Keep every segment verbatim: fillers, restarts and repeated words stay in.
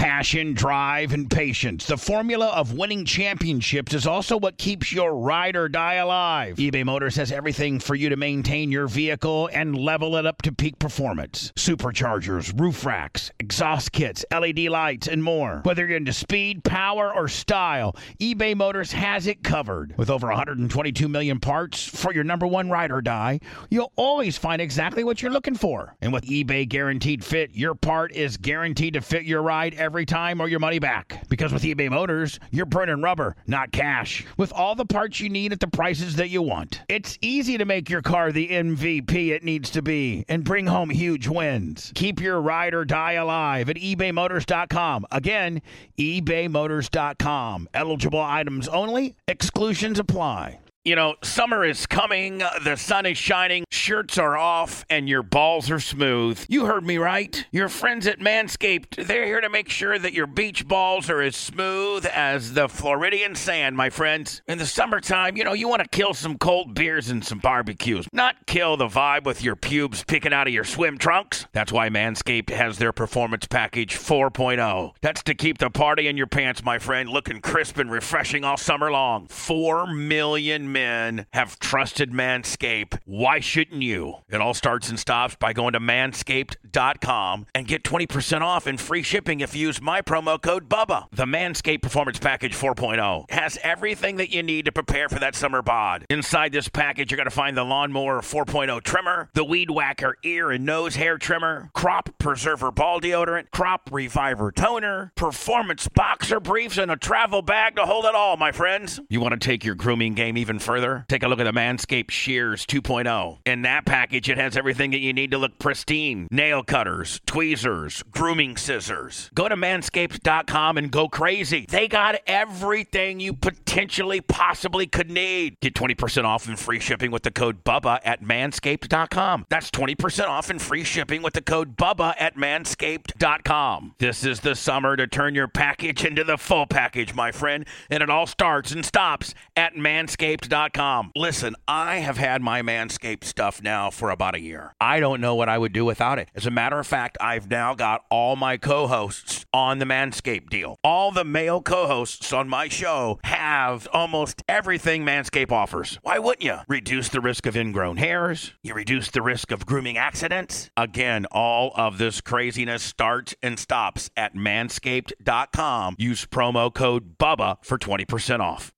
Passion, drive, and patience. The formula of winning championships is also what keeps your ride or die alive. eBay Motors has everything for you to maintain your vehicle and level it up to peak performance. Superchargers, roof racks, exhaust kits, L E D lights, and more. Whether you're into speed, power, or style, eBay Motors has it covered. With over one hundred twenty-two million parts for your number one ride or die, you'll always find exactly what you're looking for. And with eBay Guaranteed Fit, your part is guaranteed to fit your ride every time or your money back. Because with eBay Motors, you're burning rubber, not cash. With all the parts you need at the prices that you want. It's easy to make your car the M V P it needs to be and bring home huge wins. Keep your ride or die alive at ebay motors dot com. Again, ebay motors dot com. Eligible items only. Exclusions apply. You know, summer is coming, the sun is shining, shirts are off, and your balls are smooth. You heard me right. Your friends at Manscaped, they're here to make sure that your beach balls are as smooth as the Floridian sand, my friends. In the summertime, you know, you want to kill some cold beers and some barbecues, not kill the vibe with your pubes picking out of your swim trunks. That's why Manscaped has their Performance Package four point oh. That's to keep the party in your pants, my friend, looking crisp and refreshing all summer long. Four million men have trusted Manscaped. Why shouldn't you? It all starts and stops by going to manscaped dot com and get twenty percent off and free shipping if you use my promo code BUBBA. The Manscaped Performance Package four point oh has everything that you need to prepare for that summer bod. Inside this package, you're going to find the Lawnmower four point oh trimmer, the Weed Whacker ear and nose hair trimmer, Crop Preserver ball deodorant, Crop Reviver toner, Performance boxer briefs, and a travel bag to hold it all, my friends. You want to take your grooming game even further? Take a look at the Manscaped Shears two point oh. In that package, it has everything that you need to look pristine. Nail cutters, tweezers, grooming scissors. Go to manscaped dot com and go crazy. They got everything you potentially possibly could need. Get twenty percent off and free shipping with the code BUBBA at manscaped dot com. That's twenty percent off and free shipping with the code BUBBA at manscaped dot com. This is the summer to turn your package into the full package, my friend, and it all starts and stops at manscaped dot com. Listen, I have had my Manscaped stuff now for about a year. I don't know what I would do without it. As a matter of fact, I've now got all my co-hosts on the Manscaped deal. All the male co-hosts on my show have almost everything Manscaped offers. Why wouldn't you? Reduce the risk of ingrown hairs. You reduce the risk of grooming accidents. Again, all of this craziness starts and stops at manscaped dot com. Use promo code BUBBA for twenty percent off.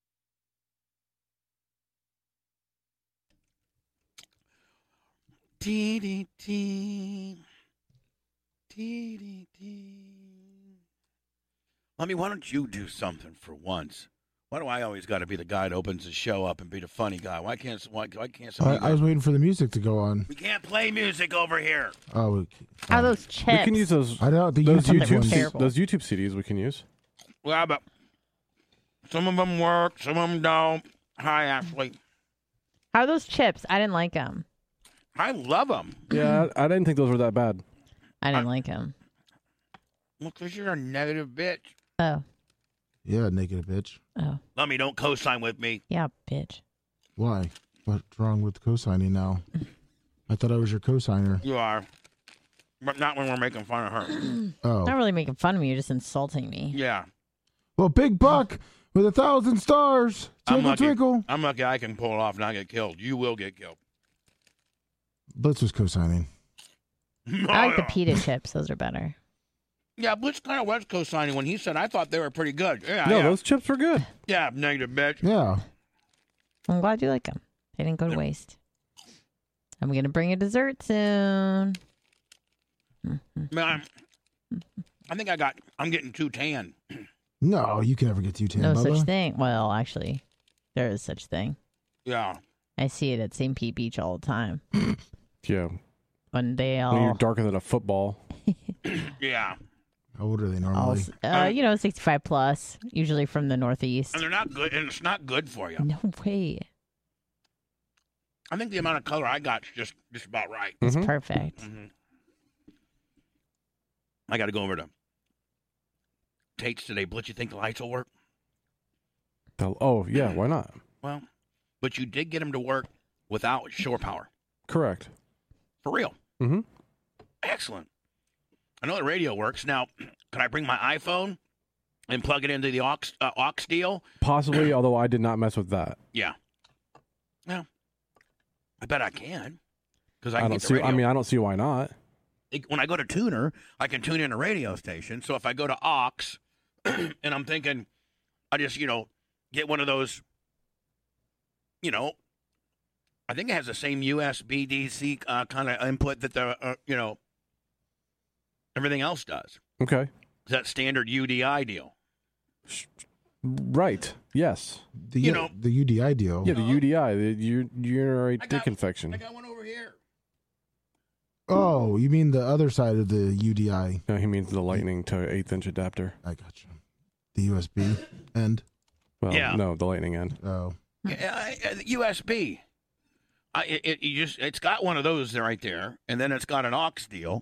Dee dee dee. Dee dee dee. Lemmy, why don't you do something for once? Why do I always got to be the guy that opens the show up and be the funny guy? Why can't why, why can't somebody? I, I was waiting for the music to go on. We can't play music over here. Oh, we, How those chips? We can use those. I know the those YouTube YouTube, ones. C- those YouTube C Ds we can use. Well, but some of them work, some of them don't. Hi, Ashley. How are those chips? I didn't like them. I love them. Yeah, I, I didn't think those were that bad. I didn't I, like them. Well, because you're a negative bitch. Oh. Yeah, negative bitch. Oh. Let me don't co-sign with me. Yeah, bitch. Why? What's wrong with co-signing now? I thought I was your co-signer. You are. But not when we're making fun of her. Oh. Not really making fun of me. You're just insulting me. Yeah. Well, Big Buck with a thousand stars. Twinkle, I'm lucky, twinkle. I'm lucky I can pull it off and not get killed. You will get killed. Blitz was co-signing. I like the pita chips. Those are better. Yeah, Blitz kind of was co-signing when he said, I thought they were pretty good. Yeah, no, yeah. those chips were good. Yeah, negative bitch. Yeah. I'm glad you like them. They didn't go to waste. I'm going to bring a dessert soon. Man, I'm, I think I got, I'm getting too tan. No, you can never get too tan, No Bubba. such thing. Well, actually, there is such thing. Yeah. I see it at Saint Pete Beach all the time. Yeah. When they all... When you're darker than a football. Yeah. How old are they all normally? uh, Um, you know, sixty-five plus, usually from the Northeast. And they're not good, and it's not good for you. No way. I think the amount of color I got is just, just about right. It's Mhm. perfect. Mm-hmm. I got to go over to Tate's today. Blitz, you think the lights will work? They'll- Oh, yeah, why not? Well, but you did get them to work without shore power. Correct. For real. Mm-hmm. Excellent. I know the radio works. Now, can I bring my iPhone and plug it into the aux, uh, aux deal? Possibly, although I did not mess with that. Yeah. Yeah. I bet I can. Because I, I can don't get the see. radio. I mean, I don't see why not. When I go to Tuner, I can tune in a radio station. So if I go to aux, and I'm thinking, I just, you know, get one of those, you know, I think it has the same U S B D C uh, kind of input that the, uh, you know, everything else does. Okay. Is that standard U D I deal? Right. Yes. The You U- know- the U D I deal. Yeah, the U D I, the u- urinary I got- dick infection. I got one over here. Oh, you mean the other side of the U D I? No, he means the lightning to eighth inch adapter. I got you. The U S B end. Well, Yeah. no, the lightning end. Oh, Yeah, I- I- U S B. I, it, it, you just, it's got one of those there right there, and then it's got an aux deal.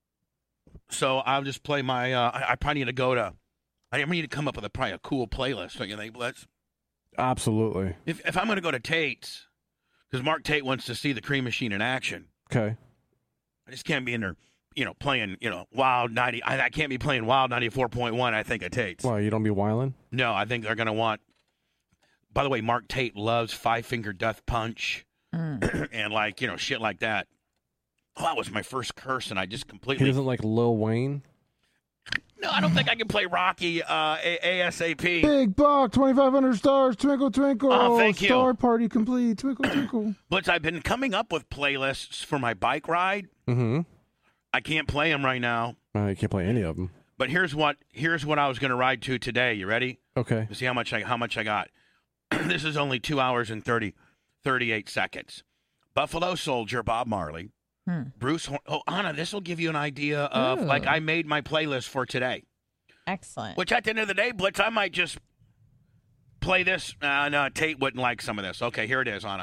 So I'll just play my. Uh, I, I probably need to go to. I need to come up with a probably a cool playlist. Don't you think, Blitz? Absolutely. If if I'm going to go to Tate's, because Mark Tate wants to see the Cream Machine in action, Okay. I just can't be in there, you know, playing, you know, Wild ninety. I, I can't be playing Wild ninety-four point one. I think at Tate's. Why, you don't be whiling? No, I think they're going to want. By the way, Mark Tate loves Five Finger Death Punch. Mm. And like, you know, shit like that. Oh, that was my first curse, and I just He completely. doesn't like Lil Wayne? No, I don't think I can play Rocky uh, A- ASAP. big buck, twenty-five hundred stars. Twinkle, twinkle. Oh, thank you. Star party complete. Twinkle, twinkle. But I've been coming up with playlists for my bike ride. Mm-hmm. I can't play them right now. Uh, you can't play any of them. But here's what here's what I was going to ride to today. You ready? Okay. To see how much I how much I got. This is only two hours and thirty, thirty-eight seconds. Buffalo Soldier, Bob Marley. Hmm. Bruce Horn. Oh, Anna, this will give you an idea of, Ooh. like, I made my playlist for today. Excellent. Which at the end of the day, Blitz, I might just play this. Uh, no, Tate wouldn't like some of this. Okay, here it is, Anna.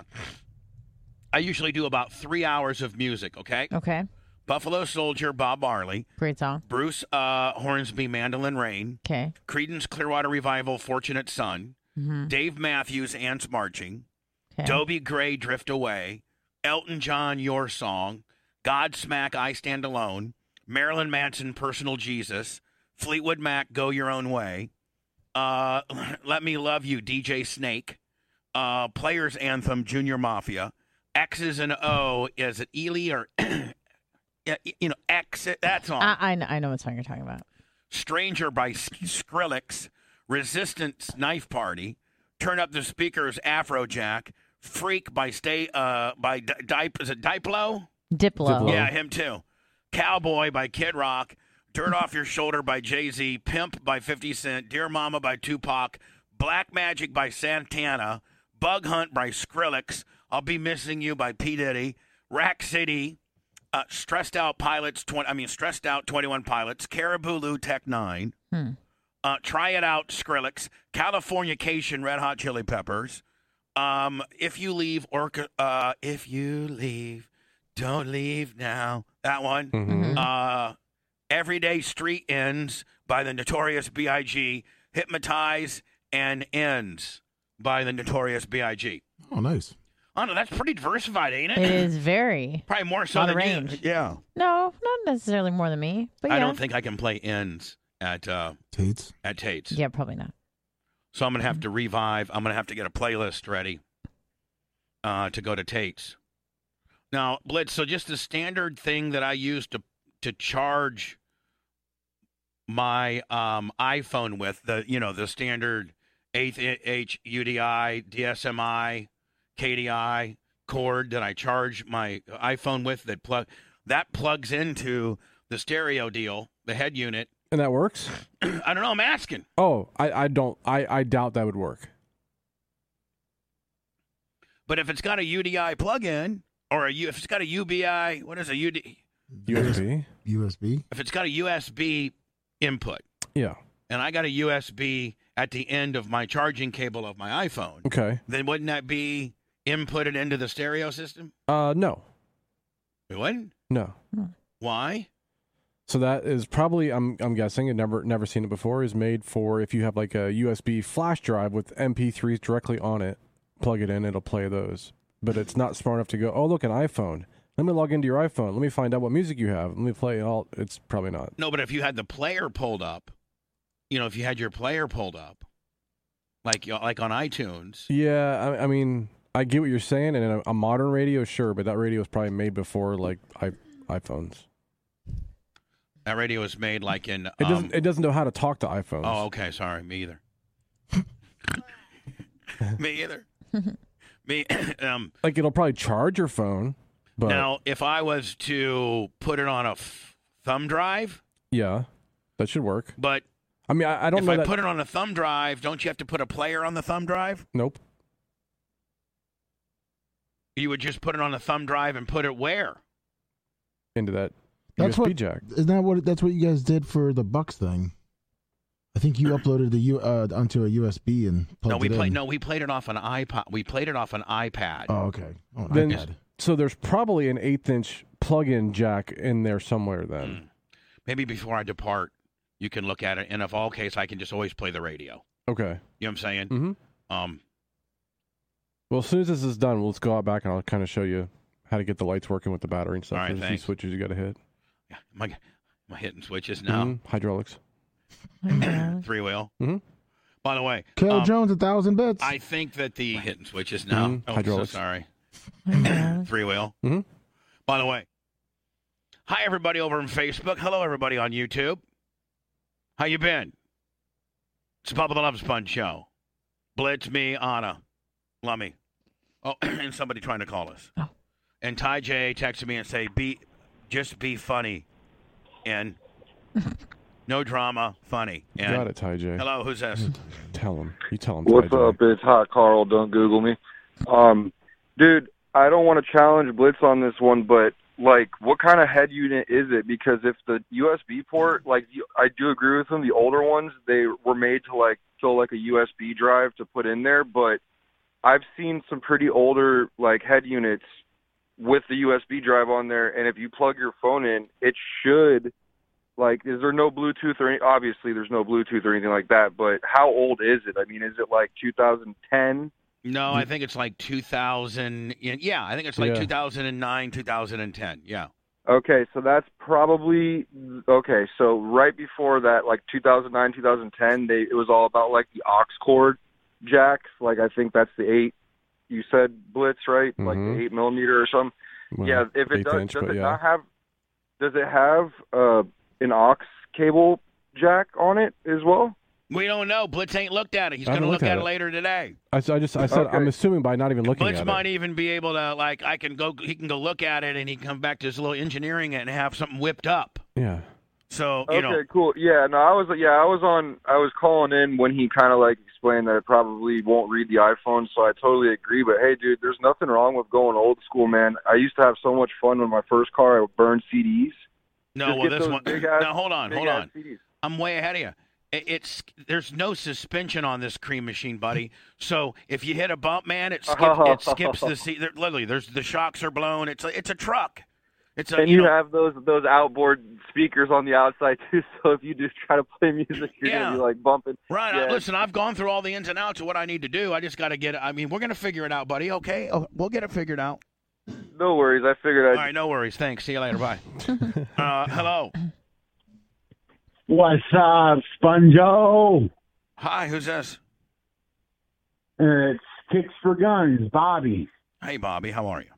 I usually do about three hours of music, okay? Okay. Buffalo Soldier, Bob Marley. Great song. Bruce uh, Hornsby, Mandolin Rain. Okay. Creedence Clearwater Revival, Fortunate Son. Mm-hmm. Dave Matthews, Ants Marching. Okay. Dobie Gray, Drift Away. Elton John, Your Song. Godsmack, I Stand Alone. Marilyn Manson, Personal Jesus. Fleetwood Mac, Go Your Own Way. Uh, Let Me Love You, D J Snake. Uh, Players Anthem, Junior Mafia. X's and O, is it Ely or, you know, X, that song. I, I, know, I know what song you're talking about. Stranger by Skrillex. Resistance, Knife Party. Turn Up the Speakers, Afrojack. Freak by Stay, uh, by D- Di- is it Diplo? Diplo. Diplo. Yeah, him too. Cowboy by Kid Rock. Dirt Off Your Shoulder by Jay-Z. Pimp by fifty Cent. Dear Mama by Tupac. Black Magic by Santana. Bug Hunt by Skrillex. I'll Be Missing You by P. Diddy. Rack City. Uh, Stressed Out Pilots. twenty, I mean, Stressed Out twenty-one Pilots. Caribou Tech nine. Hmm. Uh, Try It Out Skrillex. Californication Red Hot Chili Peppers. Um, If You Leave, Orca, uh, If You Leave, Don't Leave Now. That one. Mm-hmm. Uh, Everyday Street Ends by the Notorious B I G. Hypnotize and Ends by the Notorious B I G. Oh, nice. Oh, no, that's pretty diversified, ain't it? It is very. Probably more so Lot of than you. range. Yeah. No, not necessarily more than me, but yeah. I don't think I can play Ends at uh, Tate's. at Tate's. Yeah, probably not. So I'm going to have to revive. I'm going to have to get a playlist ready uh, to go to Tate's. Now, Blitz, so just the standard thing that I use to to charge my um, iPhone with, the you know, the standard eighth H U D I, D S M I, K D I cord that I charge my iPhone with, that plug that plugs into the stereo deal, the head unit. And that works? I don't know. I'm asking. Oh, I, I don't. I, I doubt that would work. But if it's got a U D I plug-in, or a U, if it's got a U B I, what is a U D? U S B? U S B. If it's got a U S B input, Yeah. and I got a U S B at the end of my charging cable of my iPhone, Okay. then wouldn't that be inputted into the stereo system? Uh, no. It wouldn't. No. Why? So that is probably, I'm I'm guessing, and never never seen it before, is made for if you have like a U S B flash drive with M P threes directly on it, plug it in, it'll play those. But it's not smart enough to go, oh, look, an iPhone. Let me log into your iPhone. Let me find out what music you have. Let me play all. It's probably not. No, but if you had the player pulled up, you know, if you had your player pulled up, like like on iTunes. Yeah, I, I mean, I get what you're saying, and a, a modern radio, sure, but that radio was probably made before like I, iPhones. That radio was made like in. It um, doesn't. It doesn't know how to talk to iPhones. Oh, okay. Sorry, me either. me either. me. um. Like it'll probably charge your phone. But Now, if I was to put it on a f- thumb drive, yeah, that should work. but I mean, I, I don't if know I that. put it on a thumb drive, don't you have to put a player on the thumb drive? Nope. You would just put it on a thumb drive and put it where? Into that That's U S B what. jack. Isn't that what? That's what you guys did for the Bucks thing. I think you uploaded the U uh, onto a U S B and plugged No, we it played. in. No, we played it off an iPod. We played it off an iPad. Oh, okay. Oh, an Then- iPad. So there's probably an eighth inch plug-in jack in there somewhere. Then Mm. Maybe before I depart, you can look at it. And if all case, I can just always play the radio. okay. You know what I'm saying? Mm-hmm. Um. Well, as soon as this is done, let's go out back and I'll kind of show you how to get the lights working with the battery and stuff. All right, There's a few thanks. switches you got to hit. Yeah, am I, am I hitting switches now? Mhm. Hydraulics. Three wheel. Mhm. By the way, Kel um, Jones, a thousand bits. I think that the hitting switches now. Mhm. Oh, Hydraulics. so sorry. Three wheel. Mhm. By the way, hi everybody over on Facebook. Hello everybody on YouTube. How you been? It's Bubba the Love Sponge Show. Blitz, me, Anna, Lummy. Oh, and somebody trying to call us. Oh. And Ty J texted me and say, "Be, just be funny, and no drama, funny." And Got it, Ty J. hello, who's this? Tell him. You tell him. What's Ty J. up? It's Hot Carl. Don't Google me. Um, dude, I don't want to challenge Blitz on this one, but, like, what kind of head unit is it? Because if the U S B port, like, the- I do agree with them, the older ones, they were made to, like, fill, like, a U S B drive to put in there, but I've seen some pretty older, like, head units with the U S B drive on there, and if you plug your phone in, it should, like, is there no Bluetooth or any, obviously there's no Bluetooth or anything like that, but how old is it? I mean, is it like two thousand ten? No, I think it's like two thousand. Yeah, I think it's like Yeah. two thousand nine, two thousand ten. Yeah. Okay, so that's probably, okay, so right before that, like two thousand nine, two thousand ten, they, it was all about, like, the aux cord jacks, like, I think that's the eight, you said, Blitz, right? Like Mhm. the eight millimeter or something. Well, yeah, if it eighth does, inch, does but it yeah. not have, does it have uh, an aux cable jack on it as well? We don't know. Blitz ain't looked at it. He's I going to haven't look looked at at it it. later today. I, s- I just I said Okay. I'm assuming by not even looking Blitz at might it. even be able to, like, I can go, he can go look at it and he can come back to his little engineering and have something whipped up. Yeah. So, you Okay, know, cool. Yeah, no, I was yeah, I was on I was calling in when he kind of like explained that it probably won't read the iPhone, so I totally agree. But hey, dude, there's nothing wrong with going old school, man. I used to have so much fun with my first car. I would burn C Ds. no, Just well, get this those one, big ass- now hold on, big hold ass on. C Ds. I'm way ahead of you. It- It's there's no suspension on this cream machine, buddy. So if you hit a bump, man, it skips. It skips the seat. There, literally, there's the shocks are blown. It's a, it's a truck. It's a And you you know, have those those outboard speakers on the outside too, so if you just try to play music, you're Yeah. gonna be like bumping. right. Yeah. I, listen, I've gone through all the ins and outs of what I need to do. I just got to get. it. I mean, we're gonna figure it out, buddy. Okay, oh, we'll get it figured out. No worries. I figured I'd All right, no worries. Thanks. See you later. Bye. uh, hello. What's up, Sponjo? Hi. Who's this? It's Kicks for Guns, Bobby. Hey, Bobby. How are you?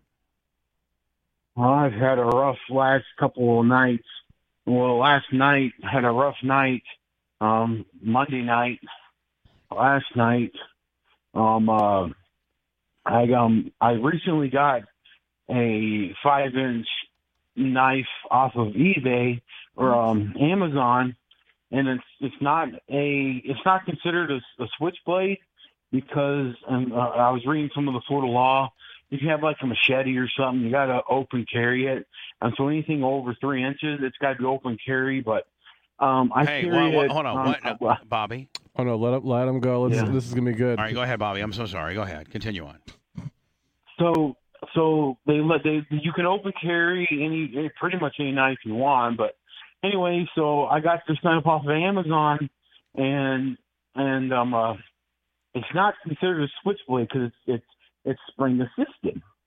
Well, I've had a rough last couple of nights. Well, last night had a rough night. Um, Monday night, last night, um, uh, I um, I recently got a five-inch knife off of eBay or um, Amazon, and it's it's not a it's not considered a, a switchblade because um, uh, I was reading some of the Florida law. If you have like a machete or something, you got to open carry it, and so anything over three inches, it's got to be open carry. But um, I Hey, carry wha- wha- it. hold on. um, What, uh, uh, Bobby? Oh no, let him let him go. Let's, Yeah. This is gonna be good. All right, go ahead, Bobby. I'm so sorry. Go ahead. Continue on. So, so they let they you can open carry any, any pretty much any knife you want. But anyway, so I got this knife off of Amazon, and and um, uh, it's not considered a switchblade because it's it's it's spring assisted.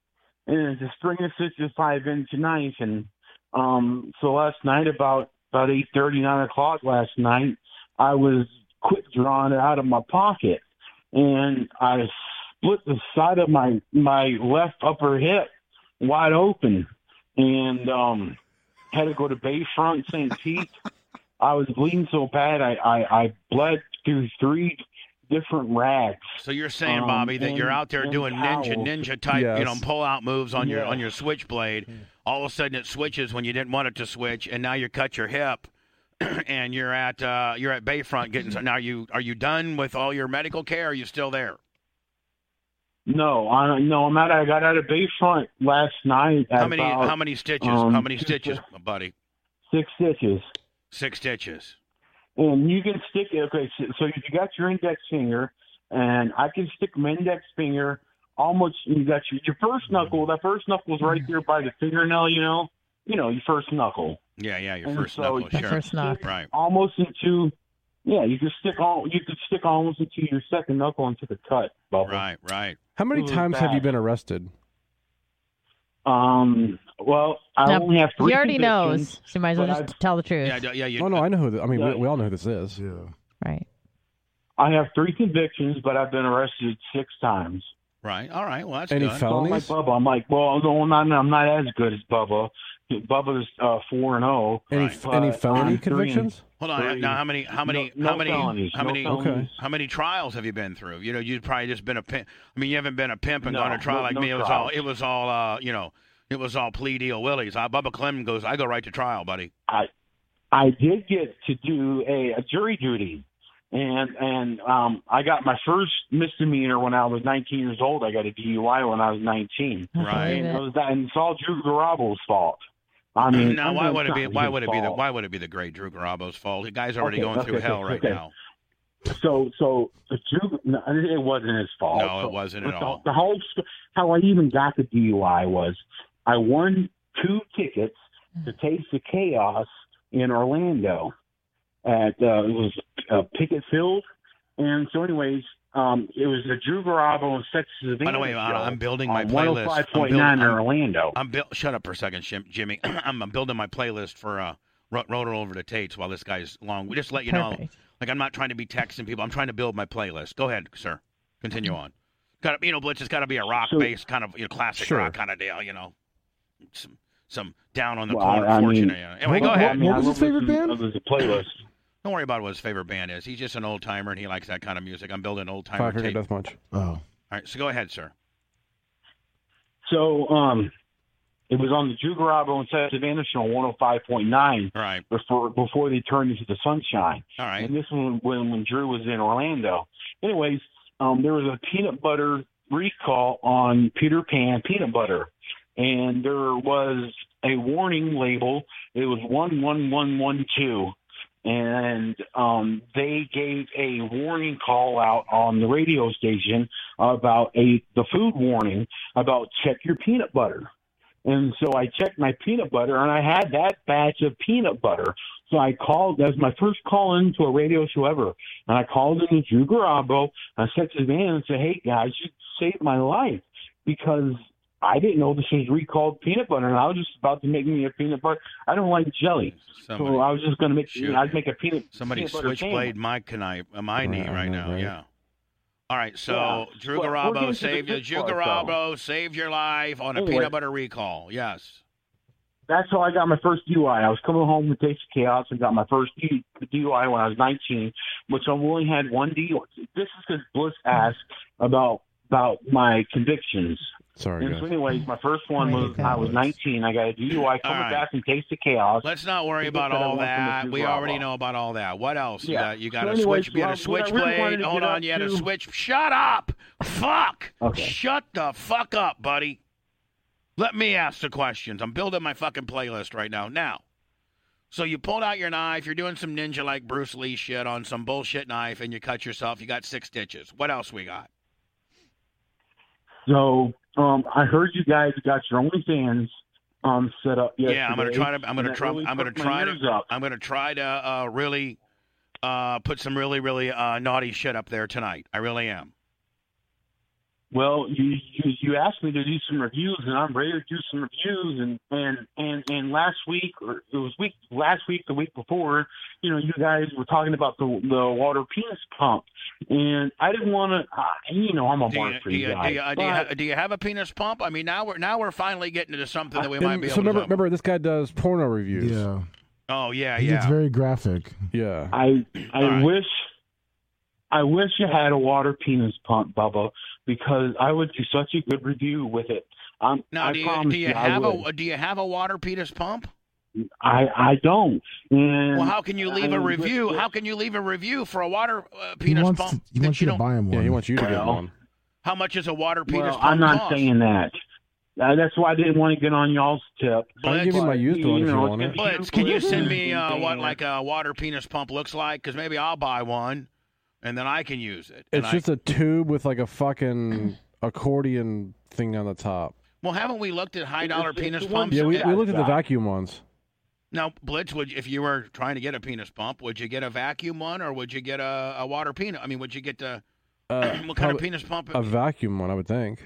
and it's a string of six five inch knife. And um, so last night, about about eight thirty, nine o'clock last night, I was quick drawing it out of my pocket, and I split the side of my my left upper hip wide open, and um, had to go to Bayfront Saint Pete. I was bleeding so bad, I, I, I bled through three different racks. So you're saying, um, Bobby, that and, you're out there doing ninja towels. ninja type, Yes. you know, pull out moves on your Yeah. on your switchblade. All of a sudden, it switches when you didn't want it to switch, and now you cut your hip, and you're at uh, you're at Bayfront getting. Now, are you are you done with all your medical care? Or are you still there? No, I no, I'm out. I got out of Bayfront last night. At How many about, how many stitches? um, how many stitches, buddy? Six stitches. Six stitches. And you can stick it. Okay, so, so you got your index finger, and I can stick my index finger almost. You got your, your first knuckle. That first knuckle's right there by the fingernail. You know, you know your first knuckle. Yeah, yeah, your And first so knuckle, you sure. First knock. Right. Almost into. Yeah, you could stick all. You could stick almost into your second knuckle into the cut. Bubba. Right, right. How many It was times have you bad. been arrested? Um. Well, I Now, only have three. He already convictions, knows. So you might as well but just I've- tell the truth. Yeah, d- yeah. You, Oh no, I know who. The, I mean, Yeah. we, we all know who this is. Yeah. Right. I have three convictions, but I've been arrested six times. Right. All right. Well, that's Any good. fel- So I'm like Felonies? Bubba. I'm like, well, no, I'm not, I'm not as good as Bubba. Bubba's uh, four and zero. Any Right. any But felony I'm three and- convictions? Hold on. Three. Now, how many? How many? No- no how many? felonies, how no many? felonies. Okay. How many trials have you been through? You know, you've probably just been a pimp. I mean, you haven't been a pimp and No, gone to trial no- like no me. It was trials. all. It was all. Uh, you know, it was all plea deal willies. Uh, Bubba Clem goes. I go right to trial, buddy. I I did get to do a, a jury duty, and and um, I got my first misdemeanor when I was nineteen years old. I got a D U I when I was nineteen. I Right. believe And it it. was that, and it's all Drew Garabo's fault. I mean, now, I'm why gonna would it be? try to Why his would it be the? fault. Why would it be the great Drew Garabo's fault? The guy's already Okay, going okay, through okay, hell right okay. now. So, so the Drew, no, it wasn't his fault. No, it So- wasn't but at the, all. The whole st- how I even got the D U I was I won two tickets to Taste the Chaos in Orlando at uh, it was uh, Pickett Field, and so anyways, um, it was the Drew Garabo and Texas Advantage By the way, show I- I'm building my on playlist. one oh five I'm point nine in building- I'm- Orlando. I'm built. Shut up for a second, Jim, Jimmy. I'm, I'm building my playlist for uh, ro- roll over to Tate's while this guy's long. We just let you know. Perfect. Like, I'm not trying to be texting people. I'm trying to build my playlist. Go ahead, sir. Continue on. Got to, you know, Blitz. It's got to be a rock So- based kind of, you know, classic Sure. rock kind of deal. You know, some some down on the Well, corner I- I mean- fortunate. you know. Anyway, go What- ahead. I mean, What I was love his favorite listening band? to the playlist. Don't worry about what his favorite band is. He's just an old timer and he likes that kind of music. I'm building old timer Five Finger tape. Death Punch. Oh. All right, so go ahead, sir. So, um, it was on the Drew Garabo and Texas Advantage show on one oh five point nine All right, before before they turned into the Sunshine. all right. And this one when when Drew was in Orlando. Anyways, um, there was a peanut butter recall on Peter Pan peanut butter, and there was a warning label. It was one one one one two, and um, they gave a warning call out on the radio station about a the food warning about check your peanut butter. And so I checked my peanut butter, and I had that batch of peanut butter. So I called, that was my first call into a radio show ever. And I called in to Drew Garabo. I said to the man and said, hey, guys, you saved my life because I didn't know this was recalled peanut butter. And I was just about to make me a peanut butter. I don't like jelly. Somebody, so I was just going to make, Shoot. I'd make a peanut, somebody peanut butter switchblade sandwich. my knife, uh, my knee Right, right now. right. Yeah. All right, so Yeah. Drew Well, we're Garabo getting to the saved you. good Drew part, Garabo saved your life on a Anyway. peanut butter recall. Yes. That's how I got my first D U I. I was coming home with Taste of Chaos and got my first D U I when I was nineteen, which I only had one D U I. This is because Bliss asked about about my convictions. Sorry, And so guys. anyways, my first one There you was go. I was nineteen. I got a D U I coming right. back from Taste of Chaos. Let's not worry They about said I all want them to that. do We Bravo. already know about all that. What else? You Yeah. got you got So a anyways, switch. You got a what I- what I really switchblade. wanted to Hold get on. up You had a to- switch. Shut up. Fuck. Okay. Shut the fuck up, buddy. Let me ask the questions. I'm building my fucking playlist right now. Now. So you pulled out your knife. You're doing some ninja like Bruce Lee shit on some bullshit knife, and you cut yourself. You got six stitches. What else we got? So um, I heard you guys got your OnlyFans um, set up yesterday. Yeah, I'm gonna try to. I'm and gonna that try. really I'm gonna perked my try to. ears up. I'm gonna try to uh, really uh, put some really, really uh, naughty shit up there tonight. I really am. Well, you, you you asked me to do some reviews, and I'm ready to do some reviews. And and and, and last week, or it was week last week, the week before, you know, you guys were talking about the the water penis pump, and I didn't want to. Uh, you know, I'm a Do you, water do, you, guy. do, you, do, you ha- do you have a penis pump? I mean, now we're now we're finally getting into something that we might be so able remember, to. remember, this guy does porno reviews. Yeah. Oh yeah, He yeah. gets very graphic. Yeah. I I All right. wish I wish you had a water penis pump, Bubba, because I would do such a good review with it. Um, Now, I do you promise do you you I have would. a do you have a water penis pump? I I don't. And Well, how can you leave I a mean, review? with- How can you leave a review for a water uh, He penis wants, pump? to, he that wants you to don't- buy him one. Yeah, he wants you to get Well, one. How much is a water penis Well, pump I'm not cost? saying that. Uh, that's why I didn't want to get on y'all's tip. I can give you my used one if you know, want it's it. gonna be Blitz, can you useless send me and uh, what things. like a water penis pump looks like? Because maybe I'll buy one, and then I can use it. And It's I- just a tube with like a fucking accordion thing on the top. well, haven't we looked at high dollar It's- it's penis the one- pumps? Yeah, we, Yeah, we looked at the yeah. vacuum ones. Now, Blitz, would if you were trying to get a penis pump, would you get a vacuum one or would you get a, a water penis? I mean, would you get the Uh, what kind of probably penis pump? a vacuum one, I would think.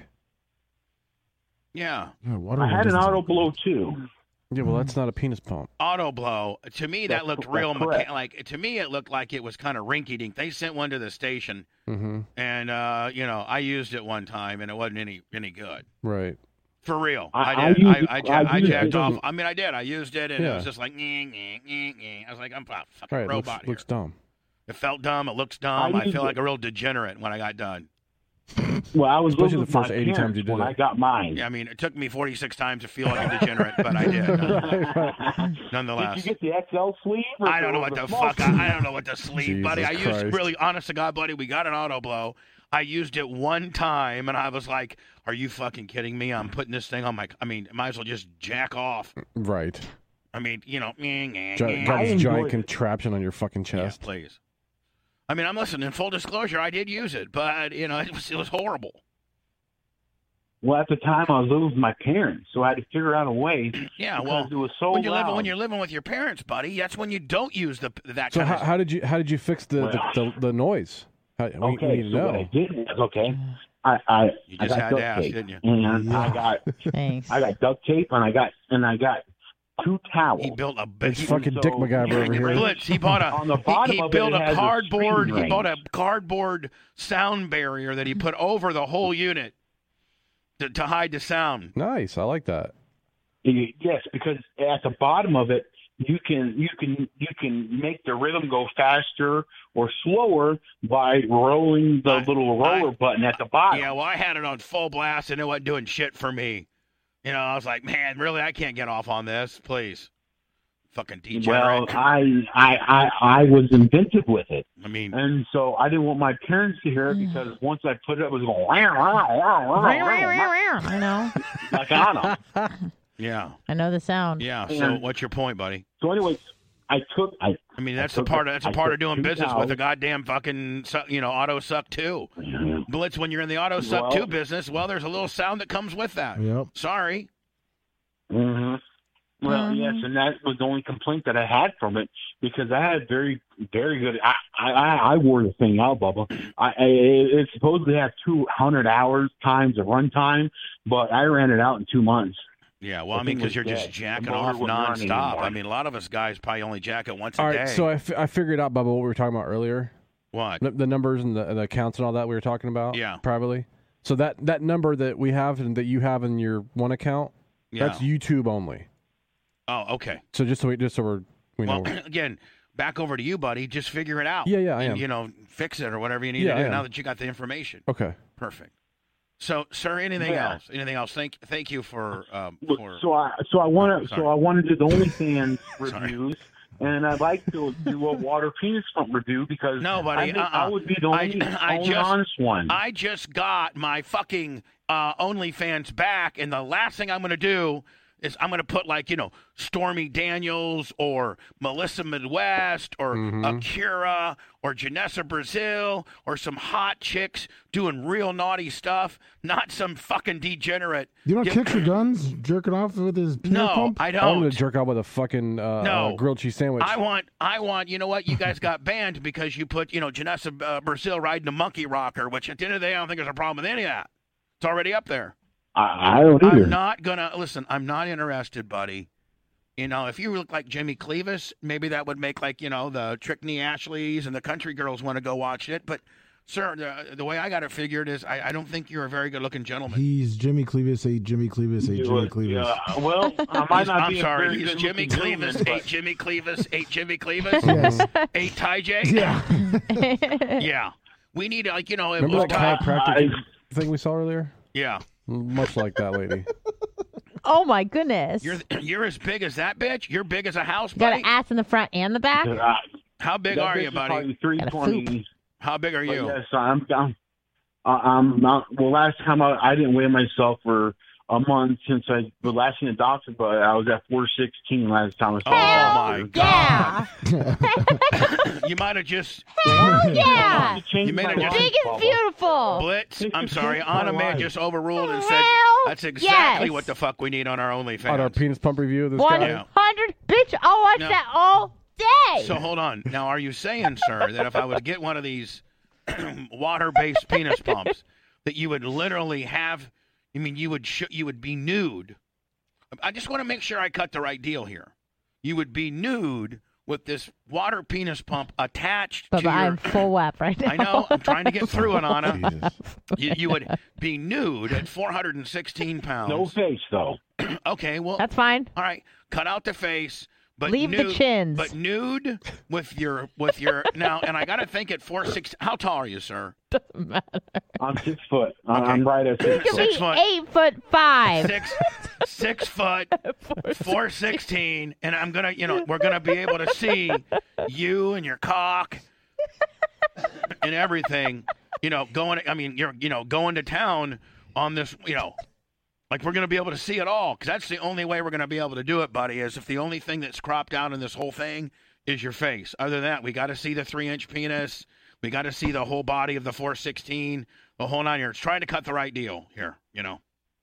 Yeah, Yeah, water I one had an doesn't- auto blow too. Yeah, well, that's not a penis pump. auto blow. To me, that That's- looked that's real correct. mecha- like to me it looked like it was kind of rinky dink. They sent one to the station, Mm-hmm. and uh, you know, I used it one time, and it wasn't any any good. Right. For real, I- I, I did. used I, it- I, I ja- I used jacked it. off. I mean, I did. I used it, and it Yeah. was just like, nyeh, nyeh, nyeh, nyeh. I was like, I'm a fucking Right. robot Looks, here. looks dumb. It felt dumb. It looks dumb. I I, used feel it. like a real degenerate when I got done. Well, I was Especially living the with my first eighty times parents you did when it. I got mine. Yeah, I mean, it took me forty-six times to feel like a degenerate, but I did. Nonetheless. Did you get the X L sleeve? Or I don't know what the the small fuck. sleeve? I, I don't know what the sleeve, Jesus buddy. I used Christ. really, honest to God, buddy. We got an auto blow. I used it one time, and I was like, "Are you fucking kidding me? I'm putting this thing on my. I mean, might as well just jack off. Right. I mean, you know, Gi- yeah, got I this enjoyed giant it. contraption on your fucking chest. please. I mean, I'm listening. In full disclosure, I did use it, but you know, it was it was horrible. Well, at the time, I was living with my parents, so I had to figure out a way. Yeah, because well, it was so when you're loud. living when you're living with your parents, buddy, that's when you don't use the that So kind how, of. how did you how did you fix the the, the, the noise? How, we, we Okay, need to so what I know. did is, okay, I I, You I just got had duct to ask, tape, didn't you? and I Yeah. got Thanks. I got duct tape, and I got and I got two towels. He built a big. It's he- fucking so- Dick MacGyver over here. Blitz, he bought a On the he- bottom he, of it, built it a has a cardboard screen he bought a ring. cardboard sound barrier that he put over the whole unit to, to hide the sound. Nice. I like that. Yes, because at the bottom of it, you can you can you can make the rhythm go faster or slower by rolling the I- little roller I- button at the bottom. Yeah, well, I had it on full blast and it wasn't doing shit for me. You know, I was like, man, really, I can't get off on this, please. Fucking Well, degenerate. I, I I I was inventive with it, I mean, and so I didn't want my parents to hear it because once I put it, it was going I know. like on them. yeah, I know the sound. yeah. So, And- what's your point, buddy? So anyway, I took I I mean, that's I the took part. a- Of, that's a I part took of doing two business with towels. a goddamn fucking, su- you know, auto suck too. Blitz, when you're in the auto suck Well- two business, well, there's a little sound that comes with that. Yep. Sorry. hmm Well, Mhm. yes, and that was the only complaint that I had from it because I had very, very good. I I, I wore the thing out, Bubba. I, I it supposedly has two hundred hours times of runtime, but I ran it out in two months. Yeah, well, The I mean, thing because was you're just dead. jacking The motor off wasn't running nonstop. anymore. I mean, a lot of us guys probably only jack it once a All day. right. So I, f- I figured out, Bubba, what we were talking about earlier. what? The, the numbers and the, the accounts and all that we were talking about. Yeah. Privately. So that that number that we have and that you have in your one account, Yeah. that's YouTube only. Oh, okay. So just so we just so we're we know. Well, again, back over to you, buddy. Just figure it out. Yeah, yeah, I and, am. You know, fix it or whatever you need Yeah, to I do am. now that you got the information. Okay. Perfect. So, sir, anything Yeah. else? Anything else? Thank, thank you for. Um, Look, for So I so I want to Sorry. so I want to do the OnlyFans Sorry. reviews, and I'd like to do a water penis pump review because No, buddy, I, think uh-uh. I would be the I- only, I only just- honest one. I just got my fucking uh, OnlyFans back, and the last thing I'm going to do is I'm going to put, like, you know, Stormy Daniels or Melissa Midwest or Mhm. Akira or Janessa Brazil or some hot chicks doing real naughty stuff, not some fucking degenerate. You don't Get- kick your guns, jerking off with his penis No, pump? I I want him don't. to jerk off with a fucking uh, No. uh, grilled cheese sandwich. I want, I want, you know what? You guys got banned because you put, you know, Janessa uh, Brazil riding a monkey rocker, which at the end of the day, I don't think there's a problem with any of that. It's already up there. I, I don't either. I'm not gonna listen. I'm not interested, buddy. You know, if you look like Jimmy Clevis, maybe that would make like you know the Trickney Ashleys and the country girls want to go watch it. But sir, the, the way I got it figured is, I, I don't think you're a very good-looking gentleman. He's Jimmy Clevis, ate Jimmy Clevis, ate Jimmy Clevis. Yeah, well, I might not I'm be sorry. a very He's Jimmy good-looking Clevis, gentleman, ate Jimmy Clevis, ate Jimmy Clevis, Yes. ate Ty J. Yeah. Yeah. We need like you know. It Remember was that Ty- chiropractic thing we saw earlier? yeah. Much like that lady. Oh my goodness! You're you're as big as that bitch. You're big as a house, You got buddy. an ass in the front and the back. Uh, How big that are bitch you, is buddy? probably three Got a twenty. How big are you? Yes, I'm down. Uh, I'm not. Well, last time I, I didn't weigh myself for a month since I the last seen the doctor, but I was at four sixteen last time I saw Oh, the doctor. my Yeah, You might have just hell yeah! You made a difference. Big and beautiful. Blitz. I'm sorry, Anna May just overruled and said Hell that's exactly yes. what the fuck we need on our On our OnlyFans. penis pump review of this One guy. Yeah. hundred, bitch. I'll watch No. that all day. So hold on. Now, are you saying, sir, that if I would get one of these water-based penis pumps, that you would literally have? I mean, you would sh- you would be nude. I just want to make sure I cut the right deal here. You would be nude with this water penis pump attached but to your. I'm full whap right now. I know. I'm trying to get through it, Anna. Jesus. You, you would be nude at four hundred sixteen pounds. No face though. Okay, well, That's fine. all right. Cut out the face, but Leave nude, the chins. But nude with your with your now. And I got to think at four six. How tall are you, sir? Doesn't matter. I'm six foot. I'm- Okay. I'm right at You six can foot. Six be foot. eight foot five. Six six foot, four sixteen, and I'm gonna, you know, we're gonna be able to see you and your cock and everything. You know, going. I mean, you're, you know, going to town on this. You know. Like, we're going to be able to see it all, because that's the only way we're going to be able to do it, buddy, is if the only thing that's cropped out in this whole thing is your face. Other than that, we got to see the three-inch penis. We got to see the whole body of the four sixteen, the whole nine yards. Trying to cut the right deal here, you know.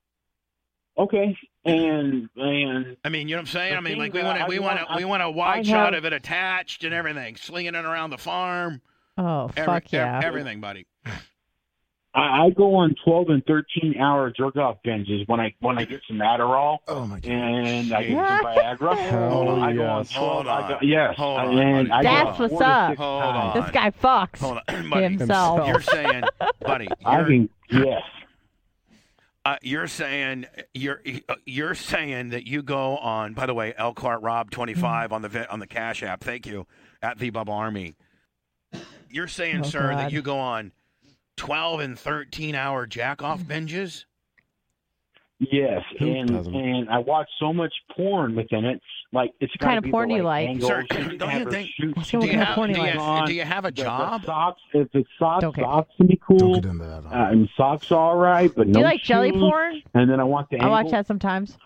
Okay, and and I mean, you know what I'm saying? The I mean, thing like, we that want I we want want- a, we want a wide I shot have- of it attached and everything, slinging it around the farm. Oh, Every, fuck yeah. ev- everything, buddy. I, I go on twelve and thirteen hour jerk off binges when I when I get some Adderall Oh my god. and I get some Viagra. Hell I go on yes. twelve. Hold I on. go, yes, Hold on, and buddy. I go That's on what's four to up. six Hold times. on. This guy fucks Hold on, buddy. himself. You're saying, buddy, I you're, can yes. uh, you're saying you're uh, you're saying that you go on. By the way, Elkhart Rob twenty-five on the vi- on the Cash App. Thank you at the Bubba Army. You're saying, Oh, sir, that God. you go on twelve and thirteen hour jack off Mm. binges. Yes, Who and doesn't? and I watch so much porn within it. Like it's What kind gotta of be porn the do you right like? angles, Sir, you don't have you her think- shoot Ask him what Do you kind of have porn do he you, likes. do you have a the- the job? socks, if it's socks, Don't care. socks can be Don't cool. get into that. Uh, Huh? and socks are all right, but Do no you like jelly shoes. porn? And then I want the I watch ankle. that sometimes.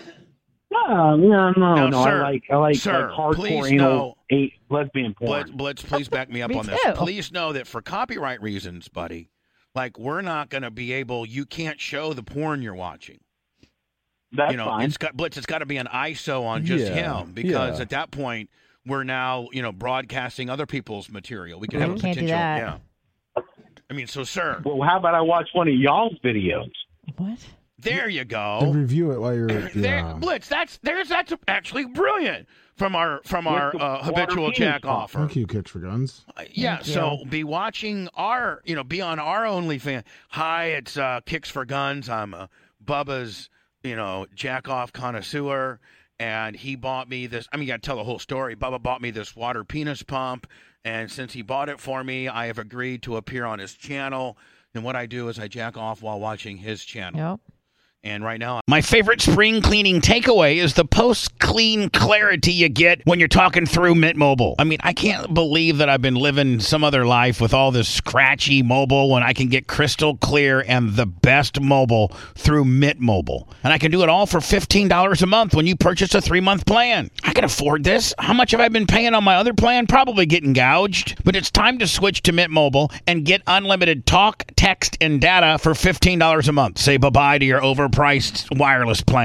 No, no, no, Now, no. sir, I like I like, sir, like please hardcore anal know- eight lesbian porn. Blitz, Blitz, please back me up Me on this. too. Please know that for copyright reasons, buddy, like we're not going to be able. You can't show the porn you're watching. That's you know, fine. it's got Blitz. It's got to be an I S O on just Yeah, him because yeah. at that point we're now you know broadcasting other people's material. We could have a Mhm. Can't do potential. that. Yeah. I mean, so sir, Well, how about I watch one of y'all's videos? What? there you And go. review it while you're. There, Yeah. Blitz. That's there's that's actually brilliant from our from With our the uh, water habitual penis jack pump. offer. Thank you, Kicks for Guns. Uh, Yeah, Thank you. so be watching our, you know, be on our OnlyFans. Hi, it's uh, Kicks for Guns. I'm uh, Bubba's, you know, jack off connoisseur, and he bought me this. I mean, you got to tell the whole story. Bubba bought me this water penis pump, and since he bought it for me, I have agreed to appear on his channel. And what I do is I jack off while watching his channel. Yep. And right now, my favorite spring cleaning takeaway is the post-clean clarity you get when you're talking through Mint Mobile. I mean, I can't believe that I've been living some other life with all this scratchy mobile when I can get crystal clear and the best mobile through Mint Mobile. And I can do it all for fifteen dollars a month when you purchase a three-month plan. I can afford this. How much have I been paying on my other plan? Probably getting gouged. But it's time to switch to Mint Mobile and get unlimited talk, text, and data for fifteen dollars a month. Say bye-bye to your overpriced wireless plan.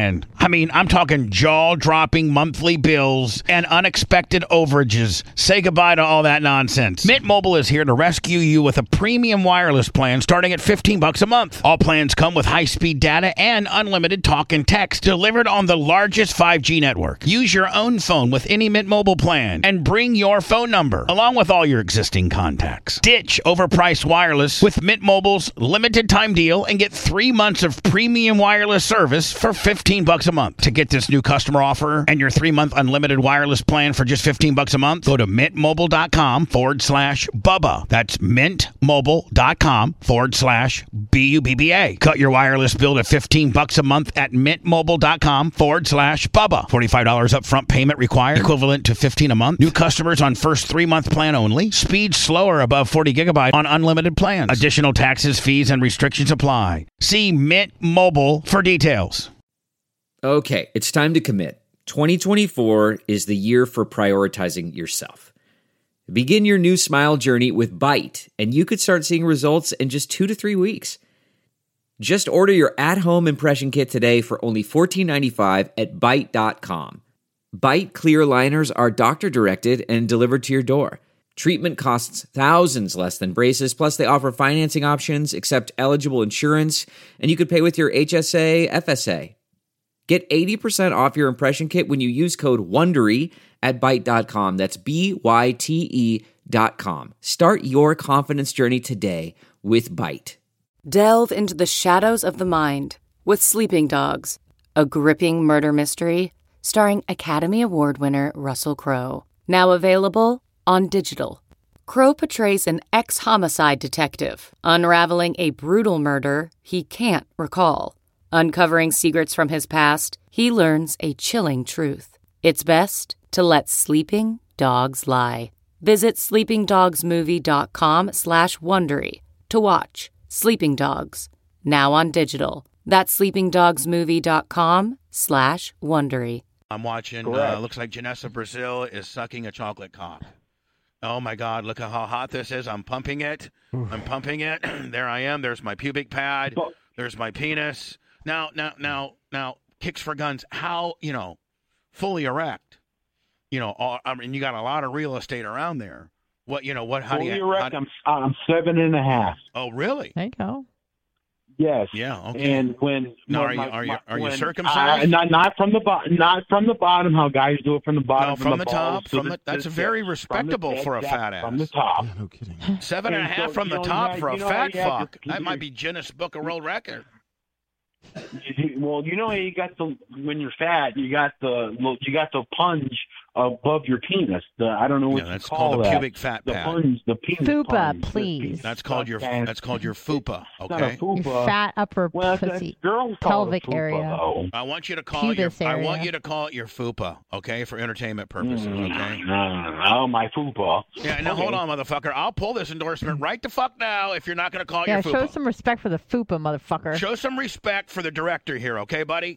I mean, I'm talking jaw-dropping monthly bills and unexpected overages. Say goodbye to all that nonsense. Mint Mobile is here to rescue you with a premium wireless plan starting at fifteen bucks a month. All plans come with high-speed data and unlimited talk and text delivered on the largest five G network. Use your own phone with any Mint Mobile plan and bring your phone number along with all your existing contacts. Ditch overpriced wireless with Mint Mobile's limited time deal and get three months of premium wireless service for fifteen bucks a month. To get this new customer offer and your three-month unlimited wireless plan for just fifteen bucks a month, go to mintmobile.com forward slash Bubba. That's mintmobile.com forward slash B U B B A. Cut your wireless bill to fifteen bucks a month at mintmobile.com forward slash Bubba. forty-five dollars upfront payment required, equivalent to fifteen a month. New customers on first three-month plan only. Speed slower above forty gigabyte on unlimited plans. Additional taxes, fees, and restrictions apply. See Mint Mobile for details. Okay, it's time to commit. twenty twenty-four is the year for prioritizing yourself. Begin your new smile journey with Byte, and you could start seeing results in just two to three weeks. Just order your at-home impression kit today for only fourteen ninety-five at byte dot com. Byte clear liners are doctor-directed and delivered to your door. Treatment costs thousands less than braces, plus they offer financing options, accept eligible insurance, and you could pay with your H S A, F S A. Get eighty percent off your impression kit when you use code WONDERY at byte dot com. That's B Y T E dot com. Start your confidence journey today with Byte. Delve into the shadows of the mind with Sleeping Dogs, a gripping murder mystery starring Academy Award winner Russell Crowe. Now available on digital. Crowe portrays an ex-homicide detective unraveling a brutal murder he can't recall. Uncovering secrets from his past, he learns a chilling truth. It's best to let sleeping dogs lie. Visit sleepingdogsmovie.com slash Wondery to watch Sleeping Dogs, now on digital. That's sleepingdogsmovie.com slash Wondery. I'm watching, uh, looks like Janessa Brazil is sucking a chocolate cock. Oh, my God, look at how hot this is. I'm pumping it. I'm pumping it. There I am. There's my pubic pad. There's my penis. Now, now, now, now, Kicks for Guns, how, you know, fully erect. You know, all, I mean, you got a lot of real estate around there. What, you know, what, how fully do you... erect, how, I'm, I'm seven and a half. Oh, really? There you go. Yes. Yeah, okay. And when... Now, when are you, my, are you, my, are you when, circumcised? Uh, not, not from the bottom, not from the bottom, how guys do it from the bottom. No, from, from the, the balls top. to From the, that's the, very the, respectable the, for a fat ass. From the top. Yeah, no kidding. Seven and a And half so, from you the know, top you for a know, you fat have fuck. to- That might be Guinness Book of World Record. You- Well, you know, you got the when you're fat, you got the you got the punch above your penis. The I don't know what Yeah, you that's call called a that. pubic fat The pad. punch, the penis Fupa, punch. The please. penis That's called your pad. that's called your fupa. It's not a Okay. fupa. Your fat upper well, it's a- pussy. girls call pelvic it a fupa, area. Though. I want you to call it your Pubis I area. want you to call it your fupa. Okay, for entertainment purposes. Okay. Mm, oh, my fupa. Yeah. Now Okay. hold on, motherfucker. I'll pull this endorsement right the fuck now if you're not going to call it Yeah, your show fupa. some respect for the fupa, motherfucker. Show some respect for the director here, okay, buddy?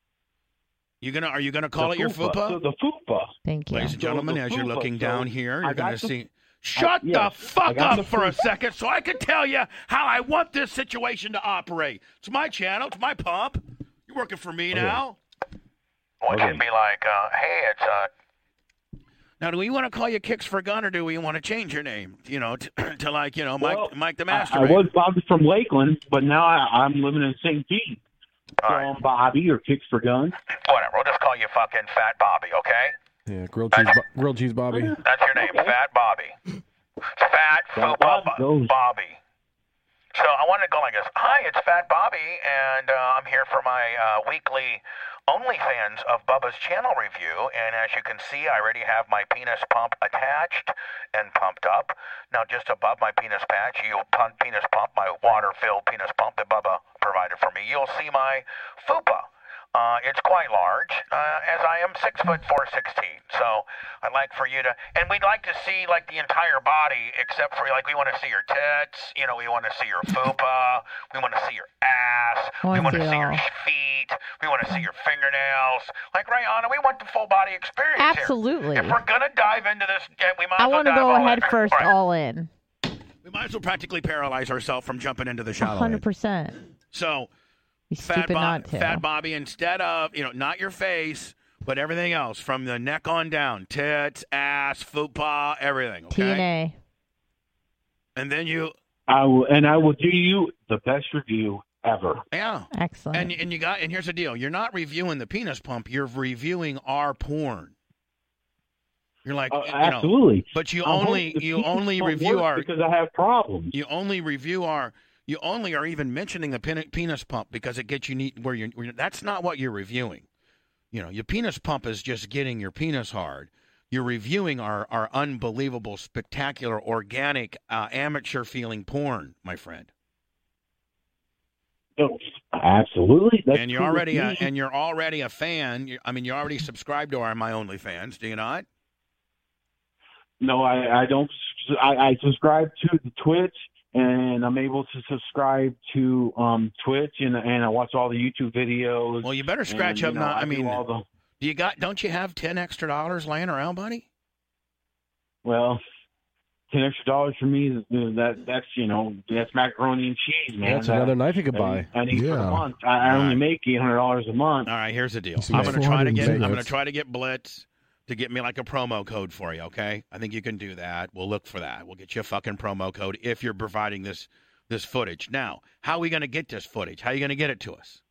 You gonna are you gonna call The it your fupa. fupa? So the fupa. Thank you. Ladies and So gentlemen, the as you're fupa, looking so down here, I you're got going to the- see. Shut yes, the I fuck got up the for a fupa. second so I can tell you how I want this situation to operate. It's my channel. It's my pump. You're working for me now. Well, Okay. it can be like, uh, hey, it's... Uh... Now, do we want to call you Kicks for Gun, or do we want to change your name, you know, to, to like, you know, Mike, Well, Mike the I, I Masturbator? was Bobby from Lakeland, but now I, I'm living in Saint Pete. So All right. I'm Bobby or Kicks for Guns. Whatever. We'll just call you fucking Fat Bobby, okay? Yeah, grilled cheese, bo- grilled cheese, Bobby. That's your name, Fat Bobby. Fat Fat Fupa Bobby. Bobby. So I wanted to go like this. Hi, it's Fat Bobby, and uh, I'm here for my uh, weekly OnlyFans of Bubba's channel review. And as you can see, I already have my penis pump attached and pumped up. Now, just above my penis patch, you'll pump, penis pump, my water-filled penis pump that Bubba provided for me. You'll see my fupa. Uh, it's quite large, uh, as I am six foot four sixteen. So I'd like for you to, and we'd like to see like the entire body, except for like we want to see your tits, you know, we want to see your fupa, we want to see your ass, I we wanna want to see it see your all. feet, we want to see your fingernails. Like Rihanna, we want the full body experience here. Absolutely. If we're gonna dive into this, yeah, we might. I want to go all head in. first, Right. all in. We might as well practically paralyze ourselves from jumping into the shallow one hundred end. percent. So, Be Fat, stupid Bo- not to. Fat Bobby, instead of, you know, not your face, but everything else from the neck on down, tits, ass, fupa, everything. Okay. T N A. And then you, I will, and I will do you the best review ever. yeah. Excellent. And and you got and here's the deal: you're not reviewing the penis pump; you're reviewing our porn. You're like, Uh, you know, absolutely. but you I'm only hoping the you penis only pump review works our because I have problems. you only review our you only are even mentioning the pen, penis pump because it gets you neat where you're, where you're. That's not what you're reviewing. You know, your penis pump is just getting your penis hard. You're reviewing our our unbelievable, spectacular, organic, uh, amateur feeling porn, my friend. Oh, absolutely. That's and you're cool with already a, me. and you're already a fan. You, I mean, you're already subscribed to our My OnlyFans, do you not? No, I, I don't. I, I subscribe to the Twitch, and I'm able to subscribe to um, Twitch, and and I watch all the YouTube videos. Well, you better scratch and, up. you know, Not, I do mean, all the, do you got? Don't you have ten extra dollars laying around, buddy? well, ten extra dollars for me. is- That that's you know that's macaroni and cheese, man. That's That- another knife you could buy. I need for Yeah. the month. I, I All only right. make eight hundred dollars a month. All right, here's the deal. So I'm that's going to try to get. I'm four hundred going to cigarettes. try to get Blitz to get me like a promo code for you. Okay, I think you can do that. We'll look for that. We'll get you a fucking promo code if you're providing this this footage. Now, how are we going to get this footage? How are you going to get it to us?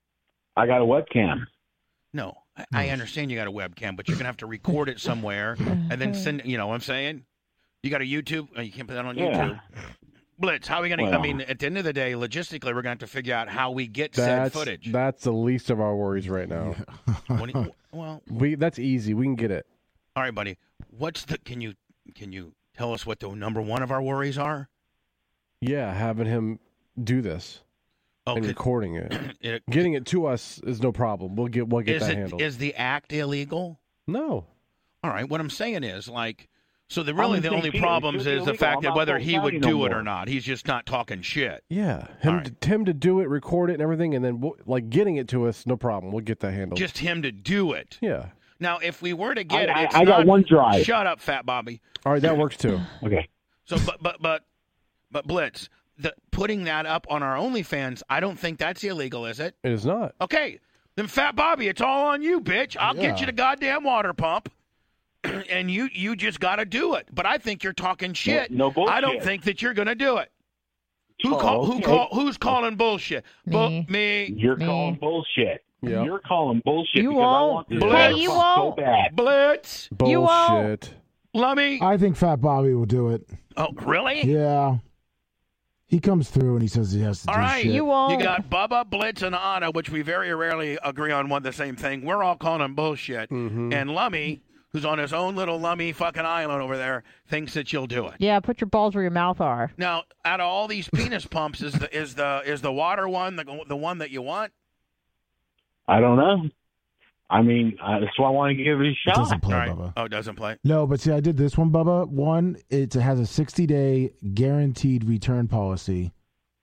I got a webcam. No, I, I understand you got a webcam, but you're going to have to record it somewhere and then send. You know what I'm saying? You got a YouTube? Oh, you can't put that on Yeah. YouTube. Blitz, how are we going to? I Well. mean, at the end of the day, logistically, we're going to have to figure out how we get said That's footage. that's the least of our worries right now. What do you- well, We that's easy. We can get it. all right, buddy. What's the? Can you can you tell us what the number one of our worries are? Yeah, having him do this Oh, and could- recording it, it- getting it to us is no problem. We'll get we'll get is that it handled. is the act illegal? no, All right. What I'm saying is like. So the really in the Saint only Peter. problems It's is the illegal. fact I'm that not whether Fulton he would County no do it more. or not. He's just not talking shit. yeah, him All right. to, him to do it, record it, and everything, and then we'll, like getting it to us, no problem. We'll get that handled. Just him to do it. yeah. Now, if we were to get I- it, I- it's I got not- one drive. Shut up, Fat Bobby. All right, that works too. Okay. So, but but but but Blitz, the putting that up on our OnlyFans, I don't think that's illegal, is it? It is not. Okay, then Fat Bobby, it's all on you, bitch. I'll Yeah. get you the goddamn water pump, and you you just got to do it. But I think you're talking shit. No- no bullshit. I don't think that you're going to do it. Who Oh, call who okay. call who's calling bullshit? Bu- Me. me. You're Me. calling bullshit. Yeah. You're calling bullshit You because I won't. want this Hey, water you pump won't. so bad. Blitz, You won't. Bullshit. Lummy. I think Fat Bobby will do it. Oh, really? Yeah. He comes through and he says he has to All do right, shit. You won't. You got Bubba, Blitz, and Anna, which we very rarely agree on one the same thing. We're all calling him bullshit. Mhm. And Lummy, who's on his own little Lummy fucking island over there, thinks that you'll do it. Yeah, put your balls where your mouth are. Now, out of all these penis pumps, is the is the is the water one the the one that you want? I don't know. I mean, uh, that's why I want to give it a It shot. doesn't play, All right. Bubba. Oh, it doesn't play. No, but see, I did this one, Bubba. One, it has a sixty-day guaranteed return policy.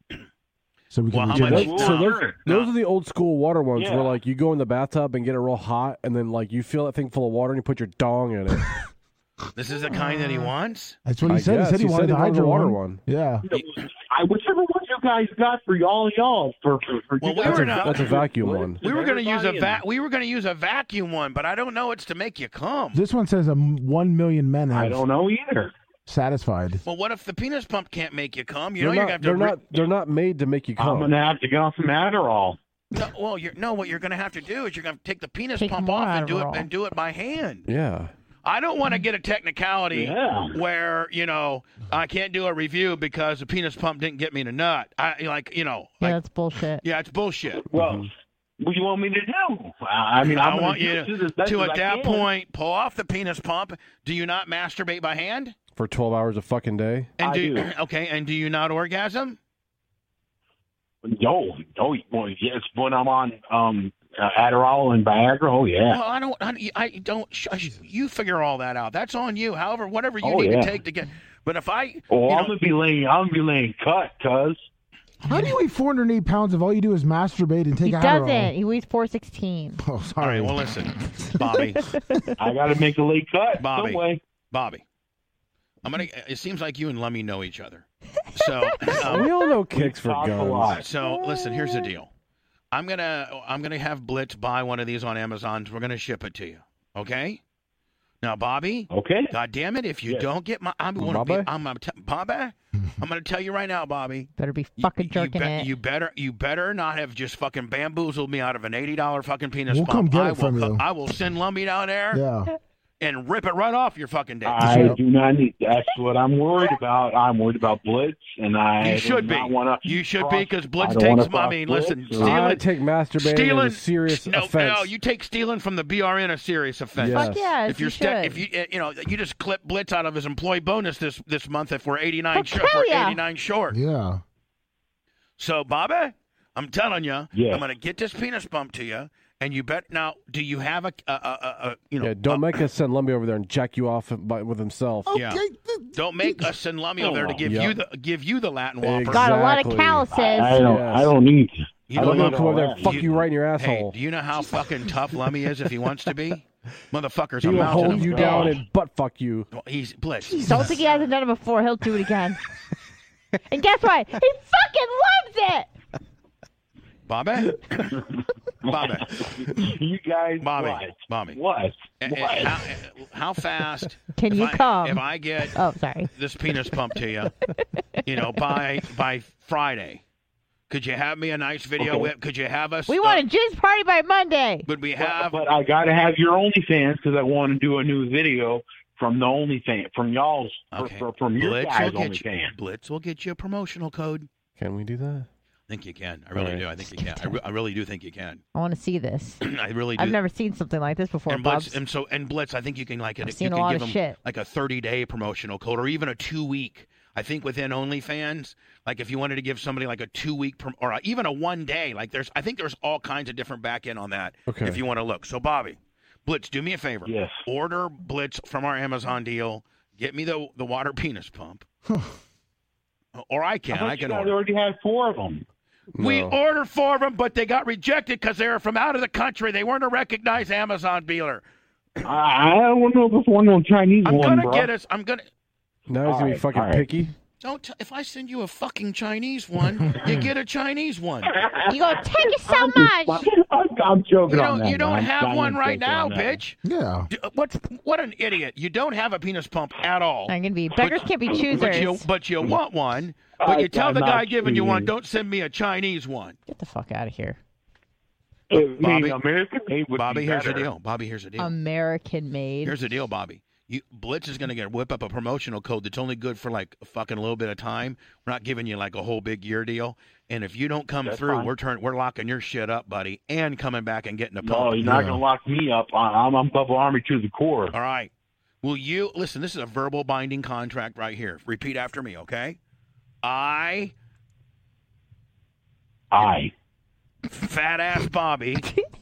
So we can Well, how return much- it. Well, So those, sure. those are the old school water ones Yeah. where like you go in the bathtub and get it real hot, and then like you fill that thing full of water and you put your dong in it. This is the kind that he wants. That's what he I said. guess. He said he, He wanted said the he wanted the hydro water one. one. Yeah. I whichever one you guys got for y'all, y'all for for, for Well, you we guys. were That's a, not- that's a vacuum one. We were going to use a Everybody va- we were going to use a vacuum one, but I don't know it's to make you come. This one says a m- one million men I have don't know either. satisfied. Well, what if the penis pump can't make you come? You know They're you're not. going to They're have to. not. They're not made to make you I'm come. gonna have to get on some Adderall. No, well, you're, no. What you're going to have to do is you're going to take the penis Take pump more off and do it Adderall. and do it by hand. Yeah. I don't want to get a technicality Yeah. where you know I can't do a review because the penis pump didn't get me to nut. I like you know. Yeah, Like, that's bullshit. yeah, it's bullshit. Well, what do you want me to do? I I mean, I'm I gonna want you do to, as best to as at I that can. point pull off the penis pump. Do you not masturbate by hand? For twelve hours a fucking day. And I do, do. okay, and do you not orgasm? No, no, well, yes, when I'm on um, uh, Adderall and Viagra, oh yeah. Well, I don't. I, I don't. Shush, you figure all that out. That's on you. However, whatever you Oh, need yeah. to take to get. But if I, Oh, you I'm know, gonna be laying, I'm gonna be laying cut, cuz. How do you weigh four hundred eight pounds if all you do is masturbate and take He Adderall? doesn't. He weighs four sixteen. Oh, all sorry. right. Well, listen, Bobby, I gotta make a late cut Bobby. some way. Bobby. I'm gonna. It seems like you and Lummy know each other. So, we um, all know kicks for talk a guns. lot. so listen. Here's the deal. I'm gonna I'm gonna have Blitz buy one of these on Amazon. We're gonna ship it to you. Okay. Now, Bobby. Okay. God damn it! If you Yes. don't get my, I'm gonna Bobby? be, I'm gonna t- Bobby. I'm gonna tell you right now, Bobby. Better be You- fucking you, jerking be- it. You better, you better not have just fucking bamboozled me out of an eighty dollar fucking penis We'll pump. come get I it from will, you. I will send Lumby down there Yeah. and rip it right off your fucking dick. I do not need. That's what I'm worried about. I'm worried about Blitz, and I You should do not be. Wanna You should cross- be because Blitz I don't wanna takes. I cross mean, Blitz, listen, or- stealing. I take masturbating stealing as a serious no, offense. No, you take stealing from the B R N a serious offense. Yes. Fuck yes, If you're you stu- should. if you uh, you know you just clip Blitz out of his employee bonus this this month if we're eighty-nine He'll short, kill we're ya. eighty-nine short. Yeah. So Bobby, I'm telling you, Yes. I'm gonna get this penis pump to you, and you bet. Now, do you have a, a, a, a you know? yeah, don't a- make us send Lumby over there and jack you off by, with himself. Yeah. Don't make us send Lummy over there to give Yep. you the give you the Latin Whopper. Got a lot of Exactly. calluses. I, I don't. Yes. I don't need. You I know don't Lumby what? need will come over there all and that. fuck you right in your Hey, asshole. do you know how fucking tough Lummy is if he wants to be? Motherfucker's he a will mountain hold of you gold. down and butt fuck you. Well, He's Blitz. Don't think he hasn't done it before. He'll do it again. And guess what? He fucking loves it. Bobby? Bobby. You guys. Bobby. What? Bobby. What? Uh, uh, What? How, how fast Can if you I, come? If I get Oh, sorry. this penis pump to you, you know, by by Friday, could you have me a nice video? Okay. With, could you have us? We uh, want a jizz party by Monday. Would we But, have? but I got to have your OnlyFans because I want to do a new video from the OnlyFans, from y'all's, Okay. for, from your Blitz guys' will get you, OnlyFans. Blitz will get you a promotional code. Can we do that? I think you can. I really All right. do. I think you can. I, re- I really do think you can. I want to see this. I really do. I've never seen something like this before, and Blitz, Bubs. and so and Blitz, I think you can like I've it. seen you a can lot give of them shit. like a thirty day promotional code, or even a two week. I think within OnlyFans, like if you wanted to give somebody like a two week prom- or a, even a one day, like there's, I think there's all kinds of different back end on that. Okay. If you want to look. So Bobby, Blitz, do me a favor. Yes. Order Blitz from our Amazon deal. Get me the the water penis pump. Or I can. I, thought I you can guys order. already had four of them. We No. ordered four of them, but they got rejected because they were from out of the country. They weren't a recognized Amazon dealer. I, I don't know if it's one of them Chinese I'm ones, gonna bro. get us. I'm gonna. Now he's All gonna be right, fucking all right. picky. Don't. T- if I send you a fucking Chinese one, you get a Chinese one. You go, thank you so I'm much. just- I'm, I'm joking You on don't. that. You don't man. have I'm one right joking now, on that. bitch. Yeah. D- uh, What's what an idiot! You don't have a penis pump at all. I'm gonna be beggars can't be choosers. But you, but you want one. But I- you tell I'm the not guy giving you one, choosing. don't send me a Chinese one. Get the fuck out of here. I Bobby- mean, American made would Bobby, be here's the better. deal. Bobby, here's the deal. American made. Here's the deal, Bobby. You, Blitz is going to get whip up a promotional code that's only good for like a fucking little bit of time. We're not giving you like a whole big year deal. And if you don't come That's through, fine. we're turn, we're locking your shit up, buddy, and coming back and getting a No, pump. you're not Yeah. gonna lock me up. I- I'm, I'm Bubba Army to the core. All right. Will you listen? This is a verbal binding contract right here. Repeat after me, okay? I, I, fat ass Bobby,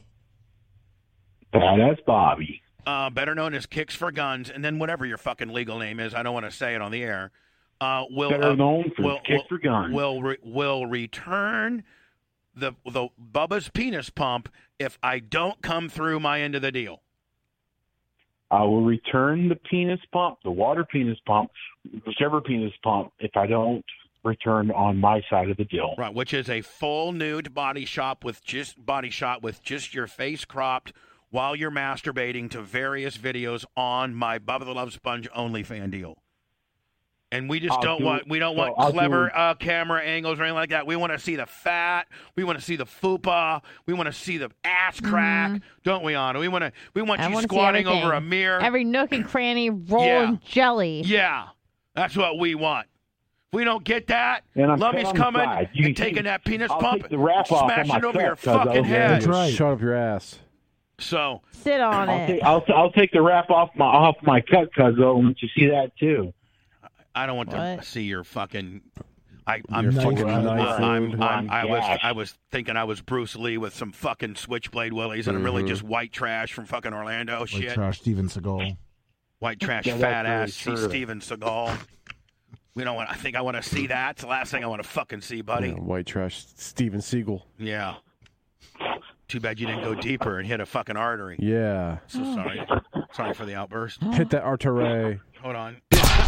badass Bobby. uh, better known as Kicks for Guns, and then whatever your fucking legal name is, I don't want to say it on the air. Uh, will Better uh, known for will, Kicks will, for Guns. will re- will return the the Bubba's penis pump if I don't come through my end of the deal. I will return the penis pump, the water penis pump, whichever penis pump, if I don't return on my side of the deal. Right, which is a full nude body shop with just body shot with just your face cropped while you're masturbating to various videos on my Bubba the Love Sponge OnlyFans deal. And we just I'll don't do want it. we don't So want I'll clever do- uh, camera angles or anything like that. We want to see the fat. We want to see the fupa. We want to see the ass crack, don't we, Anna? We want to we want I you wanna see squatting over a everything. mirror. Every nook and cranny, roll Yeah. and jelly. Yeah, that's what we want. If we don't get that, And I'm Lummy's on the coming side. You and can- taking that penis I'll pump take the wrap off on smashing my it over your cup, 'cause I fucking was head. That's right. Shut up your ass. So Sit on I'll it. take, I'll, I'll take the wrap off my off my cut, cuz I want you to see that too. I don't want to What? see your fucking. I, I'm Your fucking. fucking I'm, knife I'm, wound. I'm, I was. Gosh. I was thinking I was Bruce Lee with some fucking switchblade willies, and I'm really Mhm. just white trash from fucking Orlando. Like Shit, trash Steven Seagal. white trash, Yeah, that's fat really ass. See true. Steven Seagal. We don't want. I think I want to see that. It's the last thing I want to fucking see, buddy. Yeah, white trash Steven Seagal. Yeah. Too bad you didn't go deeper and hit a fucking artery. Yeah. So sorry. Sorry for the outburst. Hit that artery. Hold on.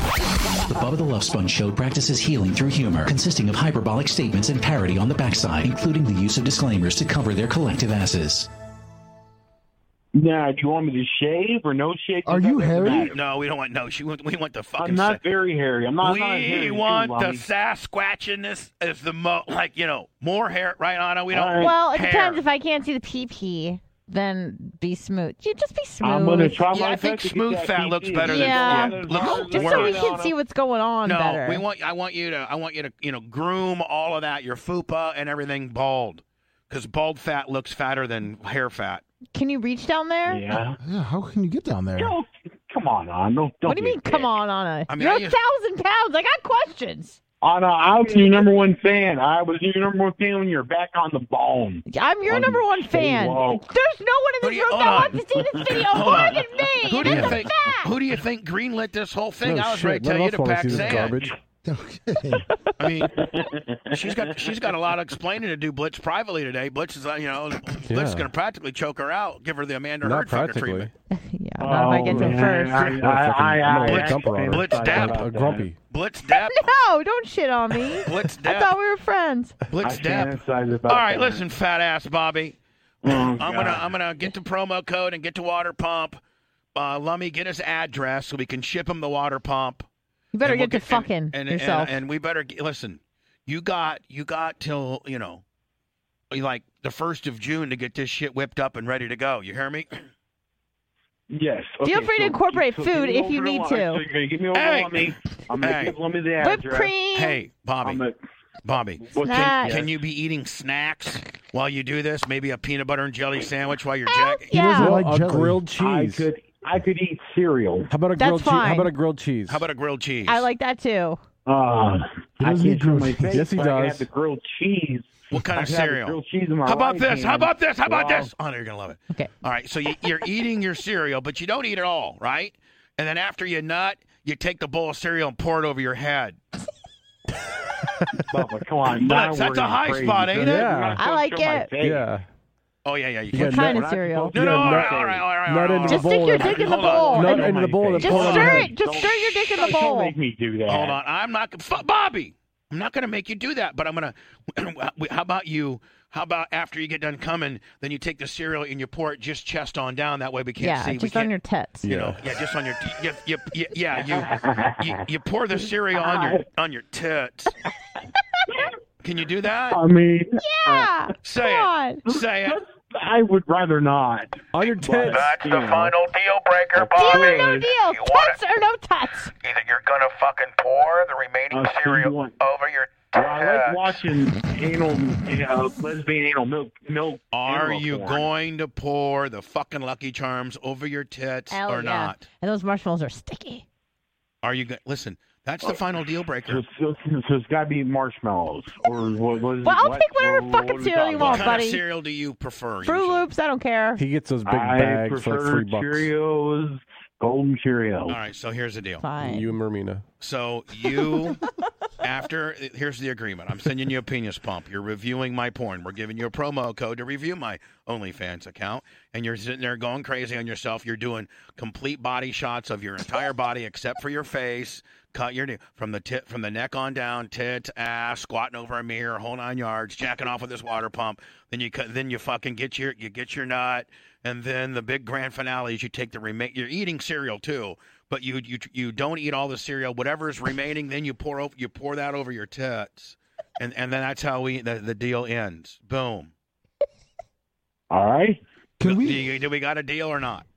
The Bubba the Love Sponge Show practices healing through humor, consisting of hyperbolic statements and parody on the backside, including the use of disclaimers to cover their collective asses. Now, do you want me to shave or no shave? Are you hairy? No, we don't want no. She, we want the fucking. I'm not sa- very hairy. I'm not. we I'm not hairy want too, the Lummy. Sasquatchiness is the mo like you know more hair, right, Anna? We don't. All right. Well, it hair. depends. If I can't see the pee pee, then be smooth. You just be smooth. I'm gonna try Yeah, my I best think to get smooth that fat P T. looks better Yeah. than yeah. Look, Just we're- so we can see what's going on No, better. we want. I want you to. I want you to. You know, groom all of that. Your fupa and everything bald, because bald fat looks fatter than hair fat. Can you reach down there? Yeah. Yeah, how can you get down there? Yo, come on, Anna. Don't, don't What do you be mean, a come dick. on, Anna? I mean, You're I a used- thousand pounds. I got questions. Anna, I was your number one fan. I was your number one fan when you're back on the bone. I'm your Um, number one stay fan. woke. There's no one Who in do this you- room hold that on. wants to see this video Hold more on. than me. Who and do you it's a think? fact. Who do you think greenlit this whole thing? No I was shit. ready to None tell you of to us wanna pack see this sand. garbage. Okay. I mean, she's got she's got a lot of explaining to do. Blitz privately today. Blitz is uh, you know Blitz is Yeah. going to practically choke her out. Give her the Amanda Not Heard fucking practically. treatment. Yeah, not if I get to Oh, him man. first. I, I'm I, I, I, gonna I dump her on her. Blitz dap. A grumpy. Blitz dap. No, don't shit on me. Blitz I dap. thought we were friends. Blitz I can't dap. decide about All right, that. listen, fat ass Bobby. Oh, I'm God. gonna I'm gonna get the promo code and get to Water Pump. Uh, Lummy, get his address so we can ship him the water pump. You better And we'll get to get- fucking and, and, yourself. And, and we better get, listen. You got you got till you know, like the first of June to get this shit whipped up and ready to go. You hear me? Yes. Feel okay, free to so- incorporate so food give me if you over the need line. to. So you're gonna give me over Hey. to Lummy. I'm gonna Hey. give Lummy the Whipped address. cream. Hey, Bobby, I'm gonna, Bobby, what's Snacks. can you be eating snacks while you do this? Maybe a peanut butter and jelly sandwich while you're Hell jacking. He yeah. doesn't Well, like a jelly. grilled I cheese. could I could eat cereal. How about a That's grilled cheese? How fine. about a grilled cheese? How about a grilled cheese? I like that too. Uh, He I doesn't can't eat show grilled my cheese. face. Yes, he but I can does. have the grilled cheese. What kind I of can have the cereal? grilled cheese in my How about right this? How hand. about this? How about Wow. this? Oh, you're gonna love it. Okay. All right, so you, you're eating your cereal, but you don't eat it all, right? And then after you nut, you take the bowl of cereal and pour it over your head. Bubba, come on. But now that's- that's we're a high crazy. spot, ain't it? You're Yeah. not I supposed like to show my it. face. Yeah. Oh yeah, yeah. You Yeah, can't. What kind We're of not cereal? supposed No, to no, show all my right, face. all right, all right. Nut all right, into all the Just right. stick bowl your and- dick in the Hold on. bowl. Nut Don't into the make bowl me and face. pull Just it stir out. it. Just Don't- stir your dick in the Don't bowl. make me do that. Hold on. I'm not f- Bobby. I'm not going to make you do that, but I'm going to. How about you? How about after you get done coming, then you take the cereal and you pour it just chest on down. That way we can't Yeah, see. we just can't, on your tits. You know, yeah, just on your. T- you, you, you, yeah, you, you you pour the cereal on your on your tits. Can you do that? I mean, Yeah. Say Come it. on. Say it. I would rather not. On your tits. That's You the know. final deal breaker, Deal or no Bobby. deal. You want Tits or no tuts. Either you're gonna fucking pour the remaining Uh, so you cereal want- over your Well, I like tits. watching anal, uh, lesbian anal milk. milk Are anal you porn. going to pour the fucking Lucky Charms over your tits Hell or yeah. not? And those marshmallows are sticky. Are you going? Listen, that's the final deal breaker. So, so, so it's got to be marshmallows or what? what is Well, it? I'll What- take whatever what- fucking what are we cereal talking you about? want, What kind buddy. of cereal do you prefer? Fruit usually? Loops, I don't care. He gets those big I bags for like prefer three bucks. Cheerios, Golden Cheerios. All right, so here's the deal. Fine. You and Mermina. So you, after here's the agreement. I'm sending you a penis pump. You're reviewing my porn. We're giving you a promo code to review my OnlyFans account, and you're sitting there going crazy on yourself. You're doing complete body shots of your entire body except for your face. Cut your from the tit from the neck on down, tits, ass, squatting over a mirror, whole nine yards, jacking off with this water pump. Then you cut, then you fucking get your you get your nut, and then the big grand finale is you take the remain. You're eating cereal too, but you you you don't eat all the cereal. Whatever is remaining, then you pour over you pour that over your tits, and and then that's how we the, the deal ends. Boom. All right. Can do, we? you- do we got a deal or not?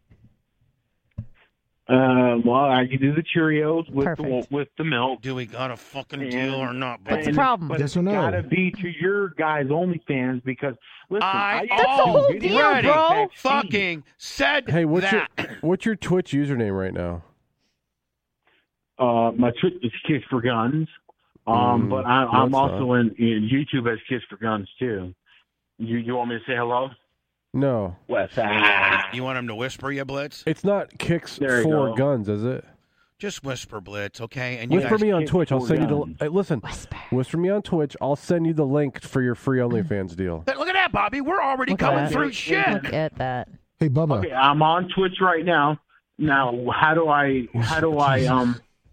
Uh, well, I can do the Cheerios with the Perfect. with the milk. Do we got a fucking And- deal or not? What's the And- problem? But Yes it's or no? gotta be to your guys' OnlyFans because listen, I I That's the whole already deal, bro. fucking said Hey, what's that. your what's your Twitch username right now? Uh, my Twitch is Kiss for Guns. Um, Mm, but I, no, I'm it's also not. in, in YouTube as Kiss for Guns too. You you want me to say hello? No, Wes. Ah. You want him to whisper you, Blitz? it's not Kicks There you for go. Guns, is it? Just whisper, Blitz, okay? And you Whisper guys, me on Kicks Twitch. I'll for send you Guns. the. Hey, listen, Whisper. whisper me on Twitch. I'll send you the link for your free OnlyFans deal. Look at that, Bobby. We're already Look at coming that. through shit. Look at that. Hey, Bubba. Okay, I'm on Twitch right now. Now, how do I how do I um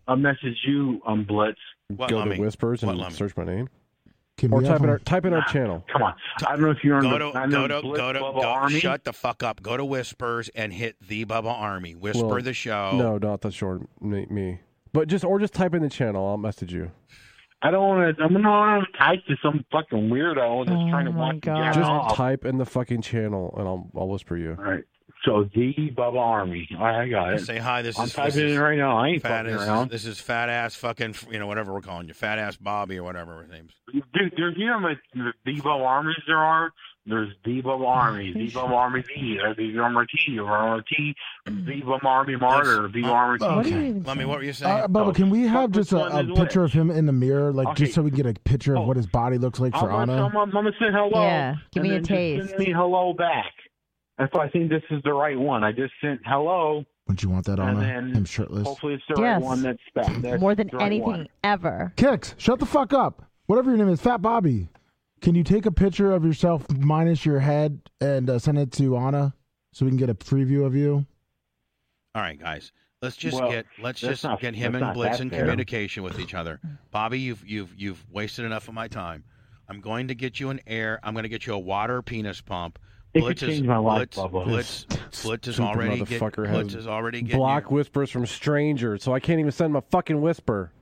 uh, message you, um, Blitz. What, Go Lummy? to Whispers and What, search my name. Can Or we type have in him- our type in our channel. Come on. I don't know if you're on Go the to, I know go to, Blitz go to, Bubba go, Army. shut the fuck up. Go to Whispers and hit the Bubba Army. Whisper Well, the show. No, not that short. Me, me. But just or just type in the channel. I'll message you. I don't want to. I'm not want to type to some fucking weirdo that's Oh trying to my want to God. get Just off. type in the fucking channel, and I'll I'll whisper you. All right. So the Bubba Army. All right, I got it. Say hi. This I'm is typing this is it right now. I ain't fat fucking ass. around. This is fat ass fucking. You know whatever we're calling you, fat ass Bobby or whatever his name's. Dude, there's you know the the Bubba Armies there are. There's the Bubba Army, the Bubba Army D, or the Army T, or Army T, the Bubba Army Martyr, the Army T. What are you even Let me. saying? What were you saying? Uh, Bubba, can we have fuck just a, which one a is picture which? of him in the mirror, like Okay. just so we can get a picture of Oh. what his body looks like for I'm gonna, Anna? I'm, I'm gonna say hello. Yeah, give me and a then taste. Just send me hello back. If I think this is the right one, I just sent hello. Would you want that, And Anna? then Him shirtless. Hopefully it's the Yes. right one that's back. That's More than the right anything one. ever. Kix, shut the fuck up. Whatever your name is, Fat Bobby. Can you take a picture of yourself minus your head and uh, send it to Anna so we can get a preview of you? All right, guys. Let's just Well, get let's that's just not- get him that's and not Blitz that in fair. communication with each other. Bobby, you've you've you've wasted enough of my time. I'm going to get you an air. I'm going to get you a water penis pump. It Blitz could is change my life, Blitz, Bubba. Blitz, Blitz is Stupid already get, motherfucker Blitz has is already getting Block you. whispers from strangers, so I can't even send him a fucking whisper.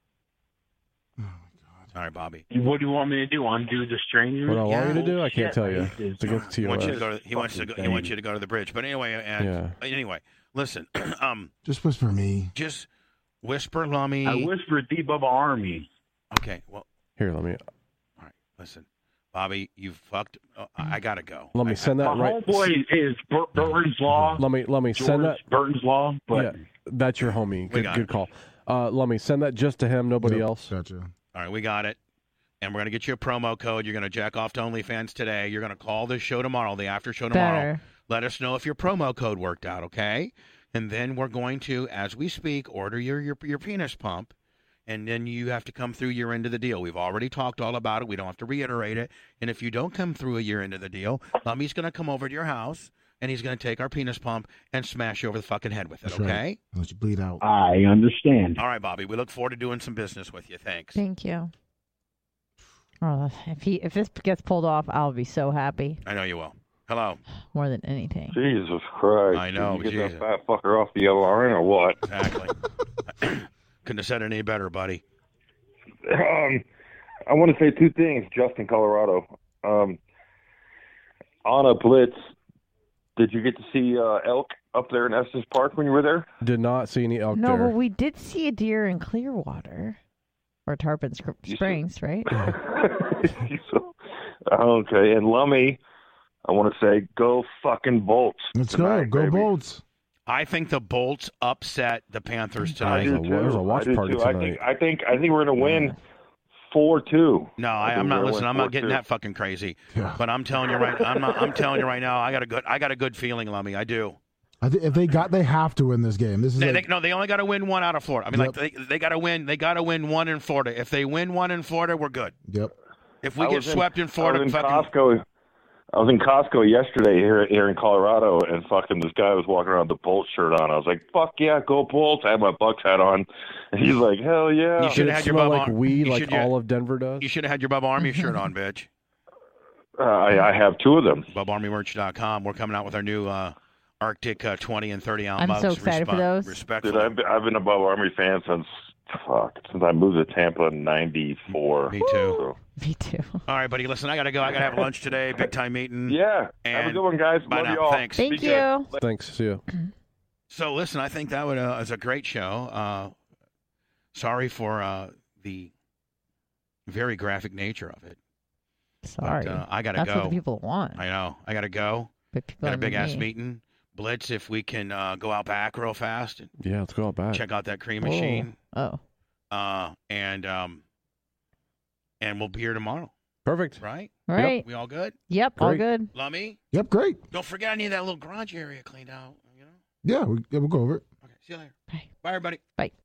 All right, Bobby. What do you want me to do? Undo the stranger? What I want you to do, I Shit, can't tell you. hate this. It's against T He O wants you to S. go to, he wants to go, he wants you to go to the bridge. But anyway, and Yeah. anyway, listen. um, Just whisper me. just whisper, Lummy. I whispered the Bubba Army. Okay, well, Here, let me all right. Listen, Bobby, you fucked. Oh, I, I gotta go. let me I- send My that right. homeboy is Bur- Burton's Law. Let me let me George send that. Burton's Law, but Yeah, that's your homie. We Good got good it. call. Uh, let me send that just to him, nobody Yep, else. Gotcha. All right, we got it. And we're going to get you a promo code. You're going to jack off to OnlyFans today. You're going to call this show tomorrow, the after show tomorrow. Better. Let us know if your promo code worked out, okay? And then we're going to, as we speak, order your, your, your penis pump. And then you have to come through your end of the deal. We've already talked all about it. We don't have to reiterate it. And if you don't come through a year into the deal, Lummy's going to come over to your house, and he's going to take our penis pump and smash you over the fucking head with it, That's okay? right. Unless you bleed out. I understand. All right, Bobby. We look forward to doing some business with you. Thanks. Thank you. Oh, if he if this gets pulled off, I'll be so happy. I know you will. Hello. More than anything. Jesus Christ. I know, Did you get Jesus. that fat fucker off the other line or what? Exactly. Couldn't have said it any better, buddy. Um, I want to say two things, Justin, Colorado. Um, Anna Blitz, did you get to see uh, elk up there in Estes Park when you were there? Did not see any elk No, there. but we did see a deer in Clearwater. Or Tarpon Sc- You Springs, right? So, okay, and Lummy, I want to say go fucking Bolts. Let's go. tonight, Go baby. Bolts. I think the Bolts upset the Panthers I tonight. do There's a- there's a too. watch I do party too. I tonight. think I think I think we're gonna win four two. No, I, think I'm not we're gonna listening. win I'm not four getting two. that fucking crazy. Yeah. But I'm telling you right. I'm not, I'm telling you right now. I got a good. I got a good feeling, Lummy. I do. I th- if they got, they have to win this game. This is They, like, they, no, they only got to win one out of Florida. I mean, Yep. like they, they got to win. They got to win one in Florida. If they win one in Florida, we're good. yep. If we I get was in- swept in Florida, I was in fucking Costco. I was in Costco yesterday here here in Colorado, and fucking this guy was walking around with the Bolts shirt on. I was like, "Fuck yeah, go Bolts!" I had my Bucks hat on, and he's like, "Hell yeah!" You Did should it have had your smell Bubba like Ar- weed, you like should- all of Denver does? you should have had your Bubba Army shirt on, bitch. Uh, I, I have two of them. Bubba Army Merch dot com. We're coming out with our new uh, Arctic uh, twenty and thirty ounce I'm mugs. so excited for Respe- those. Respectfully. Dude, I've been, I've been a Bob Army fan since fuck since I moved to Tampa in ninety-four. Me too. So, Me too. All right, buddy. Listen, I got to go. I got to have lunch today. Big time meeting. yeah, have a And good one, guys. Bye Love now. you all. Thanks. Thank Be good. you. Thanks. See you. So, listen, I think that would, uh, was a great show. Uh, sorry for uh, the very graphic nature of it. Sorry. But, uh, I got to That's go. what the people want. I know. I got to go. But people Got a like big ass me. meeting. Blitz, if we can uh, go out back real fast and Yeah, let's go out back. check out that cream Oh. machine. Oh. Uh, and um, and we'll be here tomorrow, Perfect. right? All right. We all good? Yep. All Great. good. Lummy, Yep. Great. don't forget I need that little garage area cleaned out. You know. Yeah. We, yeah, we'll go over it. Okay. See you later. Bye. Bye, everybody. Bye.